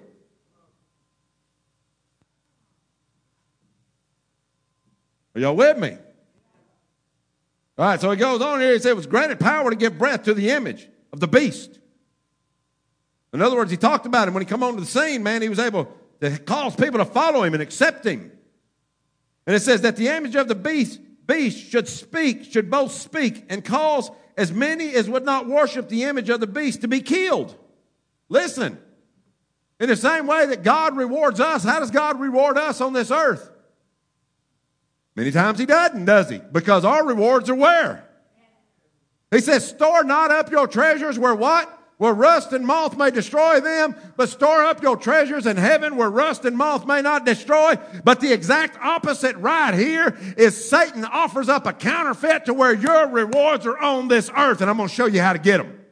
Are y'all with me? All right, so he goes on here. He said, it was granted power to give breath to the image of the beast. In other words, he talked about him. When he come onto the scene, man, he was able to cause people to follow him and accept him. And it says that the image of the beast, beast should speak, should both speak and cause as many as would not worship the image of the beast to be killed. Listen, in the same way that God rewards us, how does God reward us on this earth? Many times he doesn't, does he? Because our rewards are where? He says, store not up your treasures where what? Where rust and moth may destroy them, but store up your treasures in heaven where rust and moth may not destroy. But the exact opposite right here is Satan offers up a counterfeit to where your rewards are on this earth, and I'm going to show you how to get them.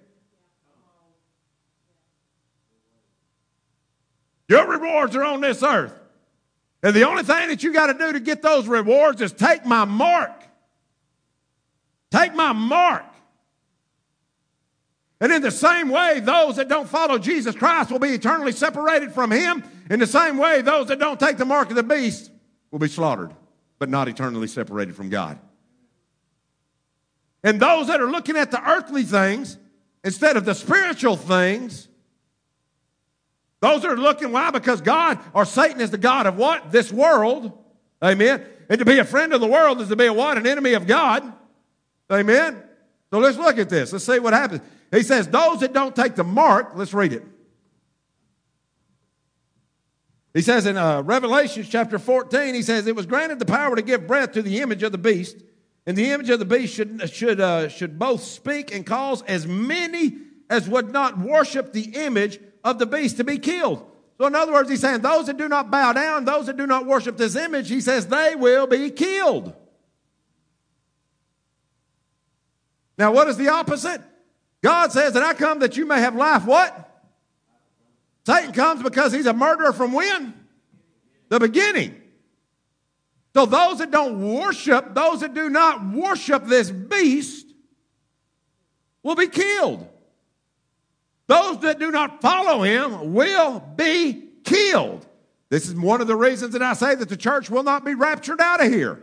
Your rewards are on this earth. And the only thing that you got to do to get those rewards is take my mark. Take my mark. And in the same way, those that don't follow Jesus Christ will be eternally separated from him. In the same way, those that don't take the mark of the beast will be slaughtered, but not eternally separated from God. And those that are looking at the earthly things instead of the spiritual things, those that are looking, why? Because God, or Satan, is the God of what? This world. Amen. And to be a friend of the world is to be a what? An enemy of God. Amen. So let's look at this. Let's see what happens. He says, those that don't take the mark, let's read it. He says in uh, Revelation chapter fourteen, he says, it was granted the power to give breath to the image of the beast. And the image of the beast should, should, uh, should both speak and cause as many as would not worship the image of the beast to be killed. So in other words, he's saying those that do not bow down, those that do not worship this image, he says they will be killed. Now what is the opposite? God says that I come that you may have life. What? Satan comes because he's a murderer from when? The beginning. So those that don't worship, those that do not worship this beast will be killed. Those that do not follow him will be killed. This is one of the reasons that I say that the church will not be raptured out of here.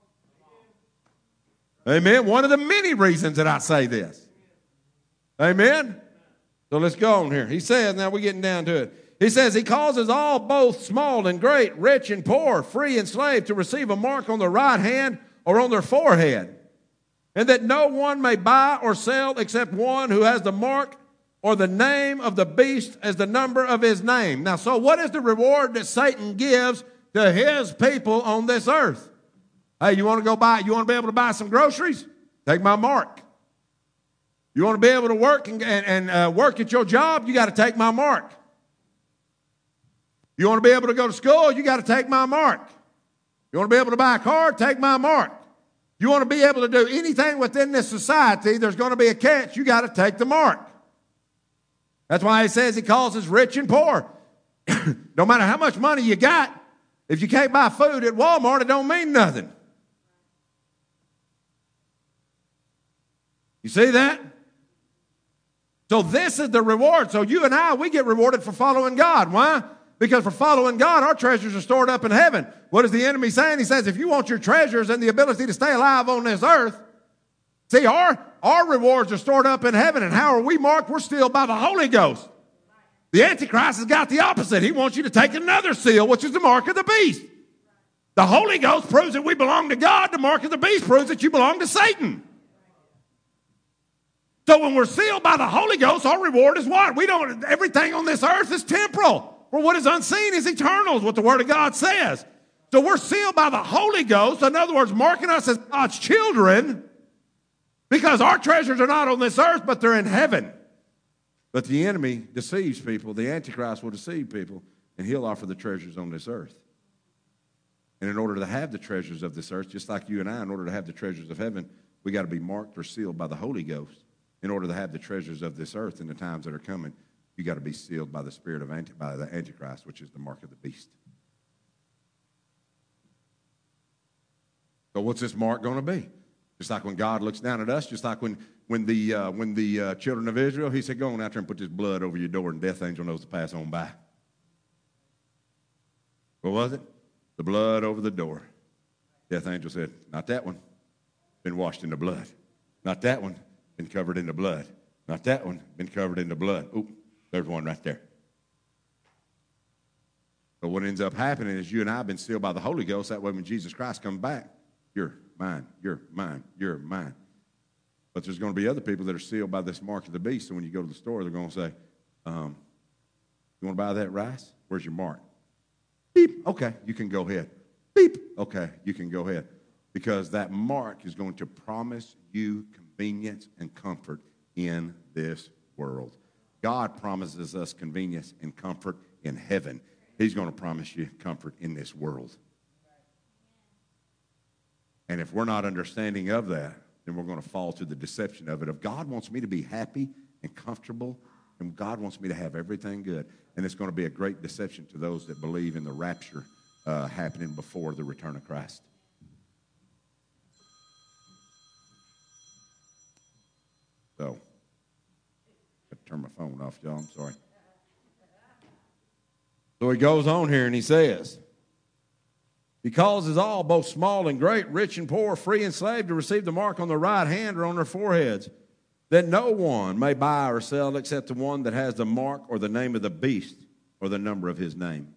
Amen. One of the many reasons that I say this. Amen. So let's go on here. He says, now we're getting down to it. He says, he causes all, both small and great, rich and poor, free and slave, to receive a mark on their right hand or on their forehead, and that no one may buy or sell except one who has the mark or the name of the beast as the number of his name. Now, so what is the reward that Satan gives to his people on this earth? Hey, you want to go buy, you want to be able to buy some groceries? Take my mark. You want to be able to work and, and, and uh, work at your job? You got to take my mark. You want to be able to go to school? You got to take my mark. You want to be able to buy a car? Take my mark. You want to be able to do anything within this society, there's going to be a catch. You got to take the mark. That's why he says he calls us rich and poor. No matter how much money you got, if you can't buy food at Walmart, it don't mean nothing. You see that? So this is the reward. So you and I, we get rewarded for following God. Why? Because for following God, our treasures are stored up in heaven. What is the enemy saying? He says, if you want your treasures and the ability to stay alive on this earth, see, our, our rewards are stored up in heaven. And how are we marked? We're sealed by the Holy Ghost. The Antichrist has got the opposite. He wants you to take another seal, which is the mark of the beast. The Holy Ghost proves that we belong to God. The mark of the beast proves that you belong to Satan. So when we're sealed by the Holy Ghost, our reward is what? We don't, everything on this earth is temporal. For what is unseen is eternal, is what the Word of God says. So we're sealed by the Holy Ghost. In other words, marking us as God's children, because our treasures are not on this earth, but they're in heaven. But the enemy deceives people. The Antichrist will deceive people, and he'll offer the treasures on this earth. And in order to have the treasures of this earth, just like you and I, in order to have the treasures of heaven, We got to be marked or sealed by the Holy Ghost in order to have the treasures of this earth in the times that are coming. You got to be sealed by the spirit of anti, by the Antichrist, which is the mark of the beast. So what's this mark going to be? Just like when God looks down at us, just like when when the uh, when the uh, children of Israel, he said, "Go on out there and put this blood over your door, and death angel knows to pass on by." What was it? The blood over the door. Death angel said, "Not that one. Been washed in the blood. Not that one. Been covered in the blood. Not that one. Been covered in the blood." Oop, there's one right there. But what ends up happening is you and I have been sealed by the Holy Ghost. That way when Jesus Christ comes back, you're mine, you're mine, you're mine. But there's going to be other people that are sealed by this mark of the beast. So when you go to the store, they're going to say, um, "You want to buy that rice? Where's your mark?" Beep. Okay, you can go ahead. Beep. Okay, you can go ahead. Because that mark is going to promise you convenience and comfort in this world. God promises us convenience and comfort in heaven. He's going to promise you comfort in this world. And if we're not understanding of that, then we're going to fall to the deception of it. If God wants me to be happy and comfortable, and God wants me to have everything good, and it's going to be a great deception to those that believe in the rapture uh, happening before the return of Christ. So, I have to turn my phone off, y'all. I'm sorry. So he goes on here and he says, "He causes all, both small and great, rich and poor, free and slave, to receive the mark on their right hand or on their foreheads, that no one may buy or sell except the one that has the mark or the name of the beast or the number of his name."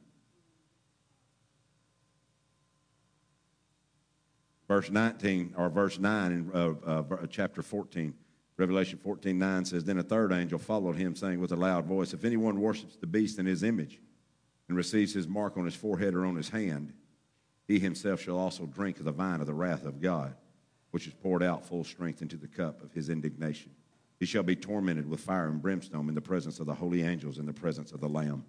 Verse nineteen, or verse nine in uh, uh, chapter fourteen, Revelation fourteen nine says, "Then a third angel followed him, saying with a loud voice, if anyone worships the beast in his image and receives his mark on his forehead or on his hand, he himself shall also drink of the vine of the wrath of God, which is poured out full strength into the cup of his indignation. He shall be tormented with fire and brimstone in the presence of the holy angels, in the presence of the Lamb."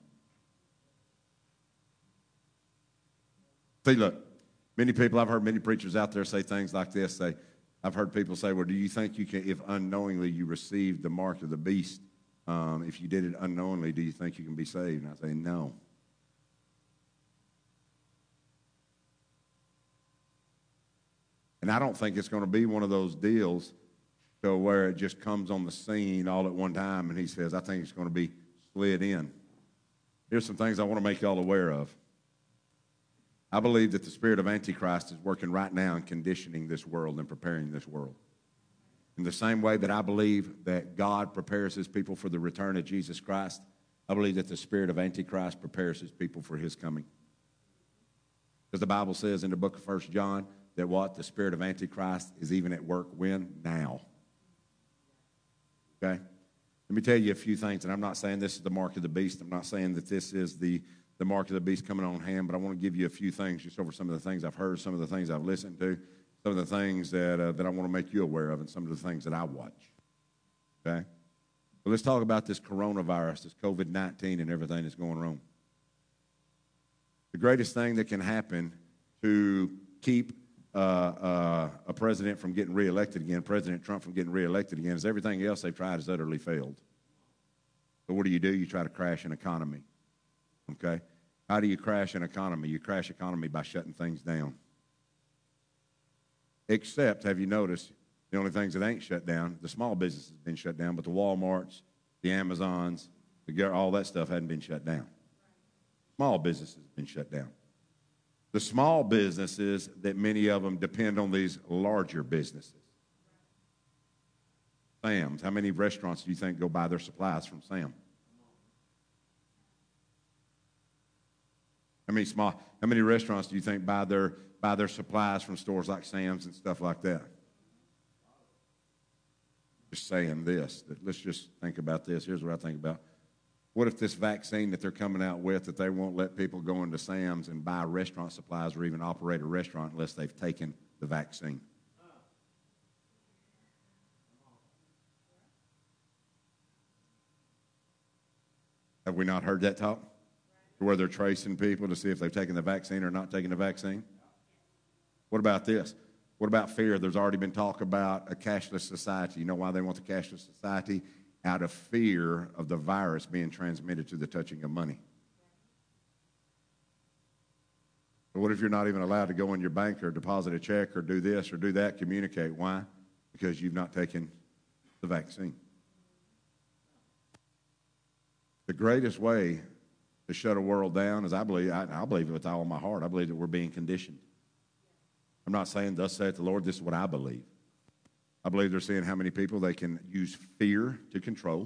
See, look, many people, I've heard many preachers out there say things like this. Say, I've heard people say, "Well, do you think you can, if unknowingly you received the mark of the beast, um, if you did it unknowingly, do you think you can be saved?" And I say, no. And I don't think it's going to be one of those deals to where it just comes on the scene all at one time and he says, "I think it's going to be slid in." Here's some things I want to make y'all aware of. I believe that the spirit of Antichrist is working right now in conditioning this world and preparing this world. In the same way that I believe that God prepares his people for the return of Jesus Christ, I believe that the spirit of Antichrist prepares his people for his coming. Because the Bible says in the book of First John that what? The spirit of Antichrist is even at work when? Now. Okay? Let me tell you a few things, and I'm not saying this is the mark of the beast. I'm not saying that this is the, the mark of the beast coming on hand, but I want to give you a few things just over some of the things I've heard, some of the things I've listened to, some of the things that, uh, that I want to make you aware of, and some of the things that I watch. Okay? Well, let's talk about this coronavirus, this COVID nineteen, and everything that's going wrong. The greatest thing that can happen to keep uh, uh, a president from getting reelected again, President Trump from getting reelected again, is everything else they've tried has utterly failed. So what do you do? You try to crash an economy. Okay? How do you crash an economy? You crash economy by shutting things down. Except, have you noticed, the only things that ain't shut down, the small business has been shut down, but the Walmarts, the Amazons, the, all that stuff hadn't been shut down. Small business has been shut down. The small businesses, that many of them depend on these larger businesses. Sam's, how many restaurants do you think go buy their supplies from Sam? How many small, how many restaurants do you think buy their buy their supplies from stores like Sam's and stuff like that? Just saying this, that let's just think about this. Here's what I think about. What if this vaccine that they're coming out with, that they won't let people go into Sam's and buy restaurant supplies or even operate a restaurant unless they've taken the vaccine? Have we not heard that talk? Where they're tracing people to see if they've taken the vaccine or not taken the vaccine? What about this? What about fear? There's already been talk about a cashless society. You know why they want the cashless society? Out of fear of the virus being transmitted through the touching of money. But what if you're not even allowed to go in your bank or deposit a check or do this or do that, communicate? Why? Because you've not taken the vaccine. The greatest way to shut a world down is, I believe, I, I believe it with all my heart, I believe that we're being conditioned. I'm not saying, thus saith the Lord, this is what I believe. I believe they're seeing how many people they can use fear to control.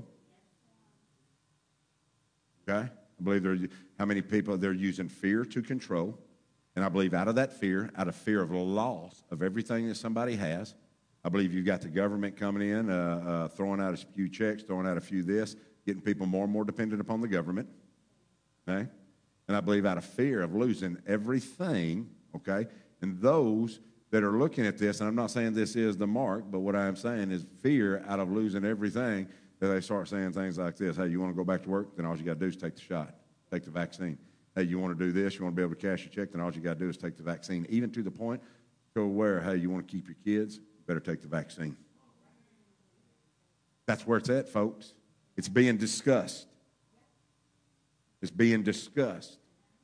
Okay? I believe they're how many people they're using fear to control. And I believe out of that fear, out of fear of loss of everything that somebody has, I believe you've got the government coming in, uh, uh, throwing out a few checks, throwing out a few this, getting people more and more dependent upon the government. Okay? And I believe out of fear of losing everything, okay, and those that are looking at this, and I'm not saying this is the mark, but what I am saying is fear out of losing everything, that they start saying things like this: hey, you want to go back to work? Then all you got to do is take the shot, take the vaccine. Hey, you want to do this? You want to be able to cash your check? Then all you got to do is take the vaccine. Even to the point to where, hey, you want to keep your kids? You better take the vaccine. That's where it's at, folks. It's being discussed. It's being discussed.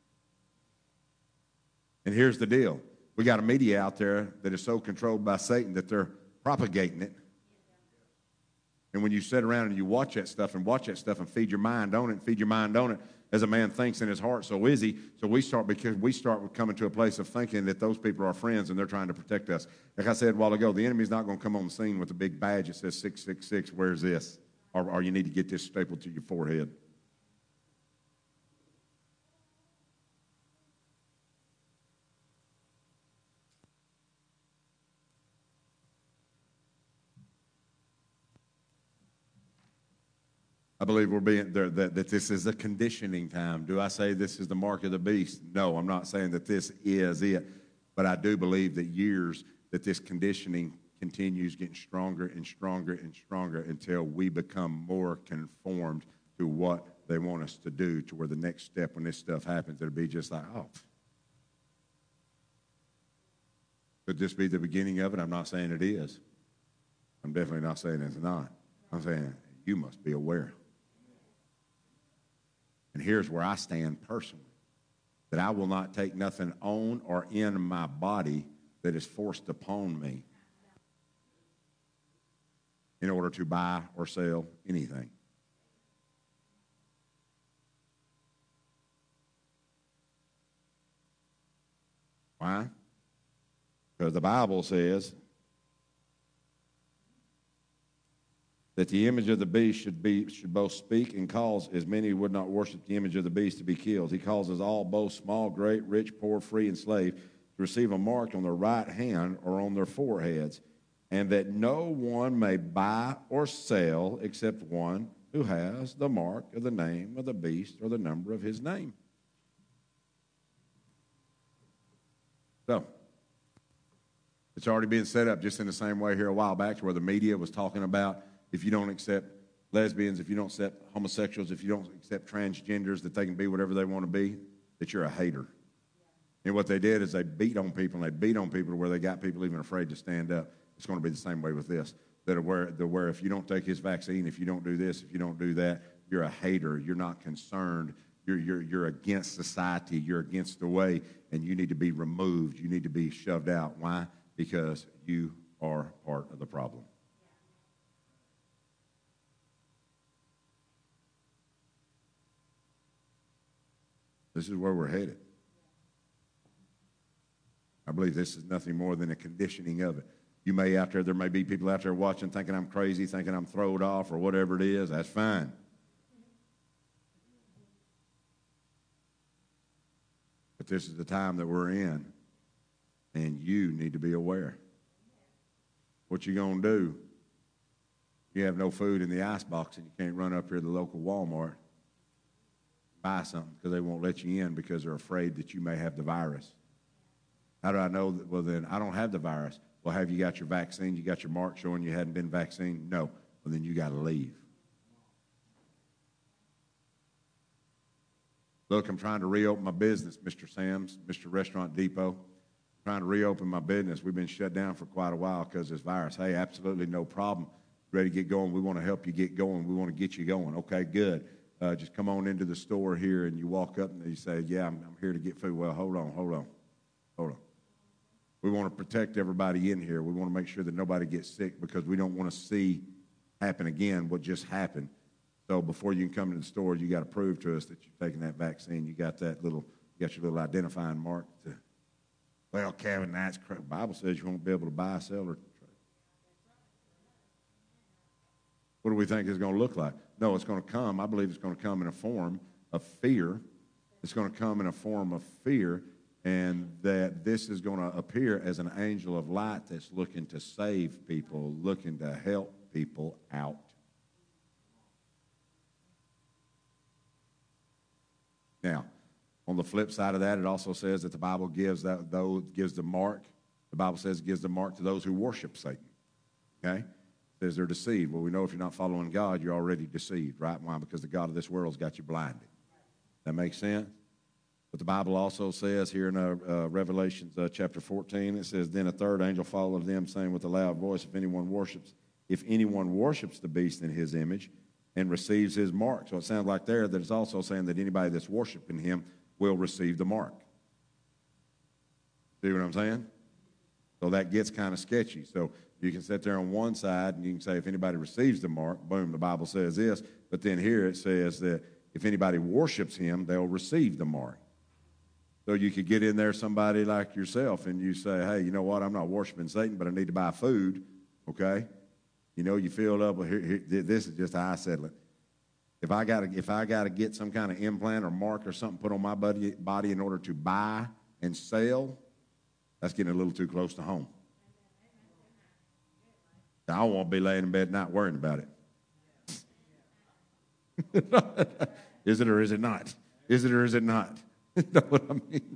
And here's the deal. We got a media out there that is so controlled by Satan that they're propagating it. And when you sit around and you watch that stuff and watch that stuff and feed your mind on it, and feed your mind on it, as a man thinks in his heart, so is he. So we start because we start coming to a place of thinking that those people are our friends and they're trying to protect us. Like I said a while ago, the enemy's not going to come on the scene with a big badge that says six six six, where's this? Or, or you need to get this stapled to your forehead. I believe we're being there, that, that this is a conditioning time. Do I say this is the mark of the beast? No, I'm not saying that this is it. But I do believe that years that this conditioning continues getting stronger and stronger and stronger until we become more conformed to what they want us to do, to where the next step when this stuff happens, it'll be just like, oh. Could this be the beginning of it? I'm not saying it is. I'm definitely not saying it's not. I'm saying you must be aware. And here's where I stand personally, that I will not take nothing on or in my body that is forced upon me in order to buy or sell anything. Why? Because the Bible says that the image of the beast should be should both speak and cause as many who would not worship the image of the beast to be killed. He causes all, both small, great, rich, poor, free, and slave, to receive a mark on their right hand or on their foreheads, and that no one may buy or sell except one who has the mark of the name of the beast or the number of his name. So, it's already been set up just in the same way here a while back, to where the media was talking about, if you don't accept lesbians, if you don't accept homosexuals, if you don't accept transgenders, that they can be whatever they want to be, that you're a hater. And what they did is they beat on people, and they beat on people to where they got people even afraid to stand up. It's going to be the same way with this. That are where, that where if you don't take his vaccine, if you don't do this, if you don't do that, you're a hater. You're not concerned. You're, you're, you're against society. You're against the way, and you need to be removed. You need to be shoved out. Why? Because you are part of the problem. This is where we're headed. I believe this is nothing more than a conditioning of it. You may out there, there may be people out there watching thinking I'm crazy, thinking I'm thrown off or whatever it is. That's fine. But this is the time that we're in, and you need to be aware. What you going to do? You have no food in the icebox, and you can't run up here to the local Walmart, buy something, because they won't let you in because they're afraid that you may have the virus. How do I know that? Well, then I don't have the virus. Well, have you got your vaccine? You got your mark showing you hadn't been vaccinated? No. Well, then you got to leave. Look, I'm trying to reopen my business, Mister Sam's, Mister Restaurant Depot. trying to reopen my business. We've been shut down for quite a while because of this virus. Hey, absolutely no problem. Ready to get going. We want to help you get going. We want to get you going. Okay, good. Uh, just come on into the store here, and you walk up and you say, yeah, I'm, I'm here to get food. Well, hold on, hold on, hold on. We want to protect everybody in here. We want to make sure that nobody gets sick because we don't want to see happen again what just happened. So before you can come to the store, you got to prove to us that you're taking that vaccine. You got that little, you got your little identifying mark. To, well, Kevin, that's correct. The Bible says you won't be able to buy, sell, or trade. What do we think it's going to look like? No, it's going to come. I believe it's going to come in a form of fear. It's going to come in a form of fear, and that this is going to appear as an angel of light that's looking to save people, looking to help people out. Now, on the flip side of that, it also says that the Bible gives that those gives the mark. The Bible says it gives the mark to those who worship Satan. Okay? It says they're deceived. Well, we know if you're not following God, you're already deceived, right? Why? Because the God of this world's got you blinded. That makes sense? But the Bible also says here in uh, uh, Revelations uh, chapter fourteen, it says, then a third angel followed them, saying with a loud voice, if anyone worships, if anyone worships the beast in his image and receives his mark. So it sounds like there that it's also saying that anybody that's worshiping him will receive the mark. See what I'm saying? So that gets kind of sketchy. So you can sit there on one side and you can say if anybody receives the mark, boom, the Bible says this. But then here it says that if anybody worships him, they'll receive the mark. So you could get in there somebody like yourself and you say, hey, you know what, I'm not worshiping Satan, but I need to buy food, okay? You know, you filled up with, here, here, this is just how I settle it. If I got to if I got to get some kind of implant or mark or something put on my body, body in order to buy and sell, that's getting a little too close to home. I don't want to be laying in bed not worrying about it. Is it or is it not? Is it or is it not? You know what I mean?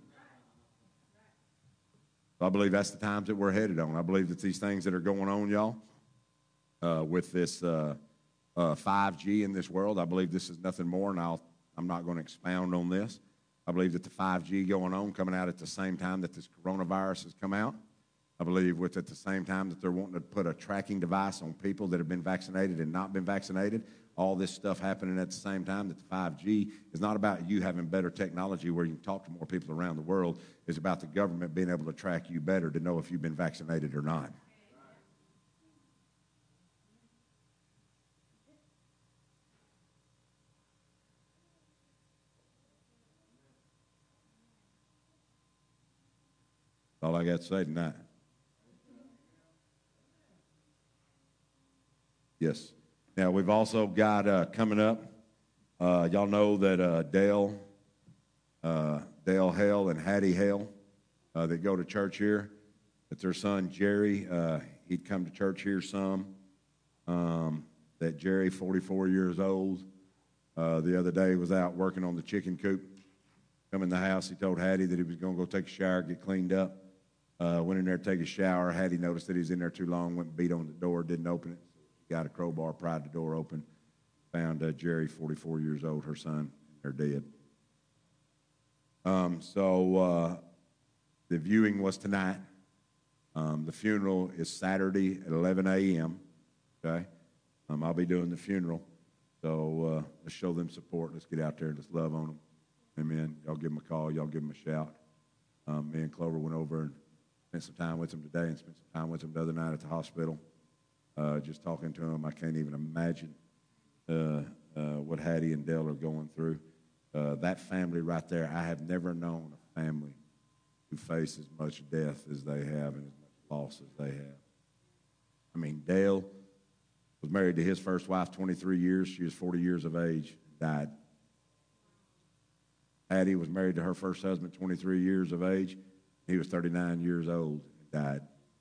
I believe that's the times that we're headed on. I believe that these things that are going on, y'all, uh, with this uh, uh, five G in this world, I believe this is nothing more, and I'll, I'm not going to expound on this. I believe that the five G going on, coming out at the same time that this coronavirus has come out. I believe with at the same time that they're wanting to put a tracking device on people that have been vaccinated and not been vaccinated. All this stuff happening at the same time, that the five G is not about you having better technology where you can talk to more people around the world. It's about the government being able to track you better to know if you've been vaccinated or not. That's all I got to say tonight. Yes. Now, we've also got uh, coming up, uh, y'all know that uh, Dale, uh, Dale Hale and Hattie Hale, uh, that go to church here, that their son Jerry, uh, he'd come to church here some, um, that Jerry, forty-four years old, uh, the other day was out working on the chicken coop. Come in the house, he told Hattie that he was going to go take a shower, get cleaned up. Uh, went in there to take a shower. Hattie noticed that he was in there too long, went and beat on the door, didn't open it. Got a crowbar, pried the door open, found uh, Jerry, forty-four years old, her son, they're dead. Um, so uh, the viewing was tonight. Um, the funeral is Saturday at eleven a.m., okay? Um, I'll be doing the funeral. So uh, let's show them support. Let's get out there and let's love on them. Amen. Y'all give them a call. Y'all give them a shout. Um, me and Clover went over and spent some time with them today and spent some time with them the other night at the hospital. Uh, just talking to them, I can't even imagine uh, uh, what Hattie and Dale are going through. Uh, that family right there, I have never known a family who faced as much death as they have and as much loss as they have. I mean, Dale was married to his first wife twenty-three years. She was forty years of age and died. Hattie was married to her first husband twenty-three years of age. He was thirty-nine years old and died.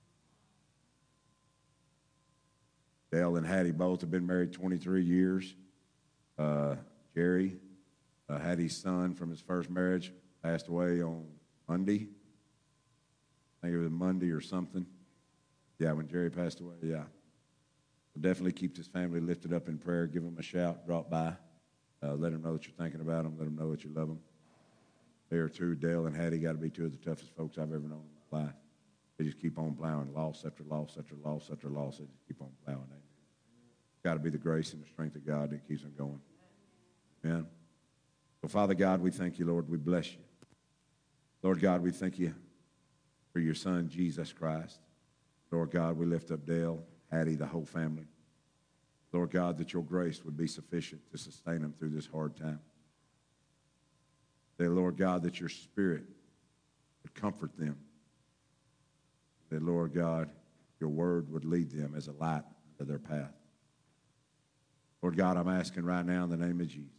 Dale and Hattie both have been married twenty-three years. Uh, Jerry, uh, Hattie's son from his first marriage, passed away on Monday. I think it was Monday or something. Yeah, when Jerry passed away, yeah. So definitely keep this family lifted up in prayer. Give them a shout, drop by. Uh, let them know that you're thinking about them. Let them know that you love them. They are two. Dale and Hattie got to be two of the toughest folks I've ever known in my life. They just keep on plowing, loss after loss after loss after loss. They just keep on plowing. It's got to be the grace and the strength of God that keeps them going. Amen. So, Father God, we thank you, Lord. We bless you. Lord God, we thank you for your son, Jesus Christ. Lord God, we lift up Dale, Hattie, the whole family. Lord God, that your grace would be sufficient to sustain them through this hard time. That, Lord God, that your spirit would comfort them. That, Lord God, your word would lead them as a light to their path. Lord God, I'm asking right now in the name of Jesus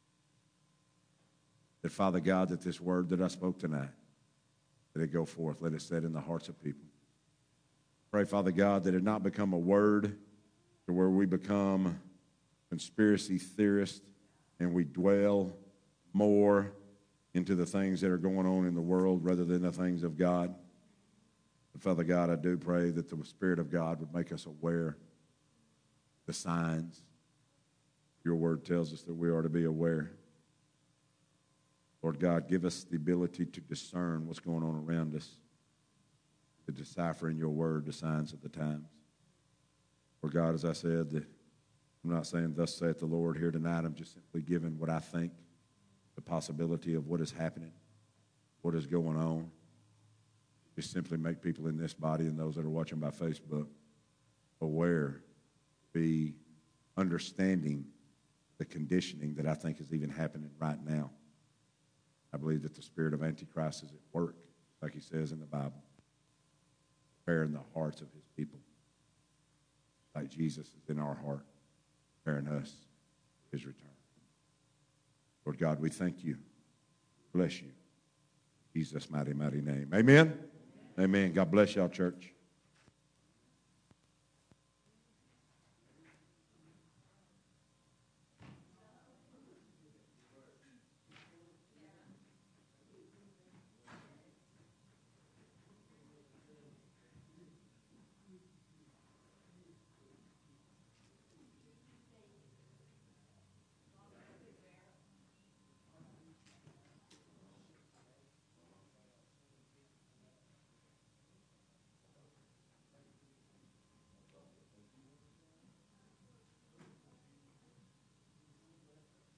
that, Father God, that this word that I spoke tonight, that it go forth, let it set in the hearts of people. Pray, Father God, that it not become a word to where we become conspiracy theorists and we dwell more into the things that are going on in the world rather than the things of God. But Father God, I do pray that the Spirit of God would make us aware of the signs. Your word tells us that we are to be aware. Lord God, give us the ability to discern what's going on around us, to decipher in your word the signs of the times. Lord God, as I said, that I'm not saying thus saith the Lord here tonight. I'm just simply giving what I think, the possibility of what is happening, what is going on. Just simply make people in this body and those that are watching by Facebook aware, be understanding the conditioning that I think is even happening right now. I believe that the spirit of Antichrist is at work, like he says in the Bible, preparing the hearts of his people, like Jesus is in our heart, preparing us for his return. Lord God, we thank you. Bless you. In Jesus' mighty, mighty name. Amen. Amen. God bless y'all, church.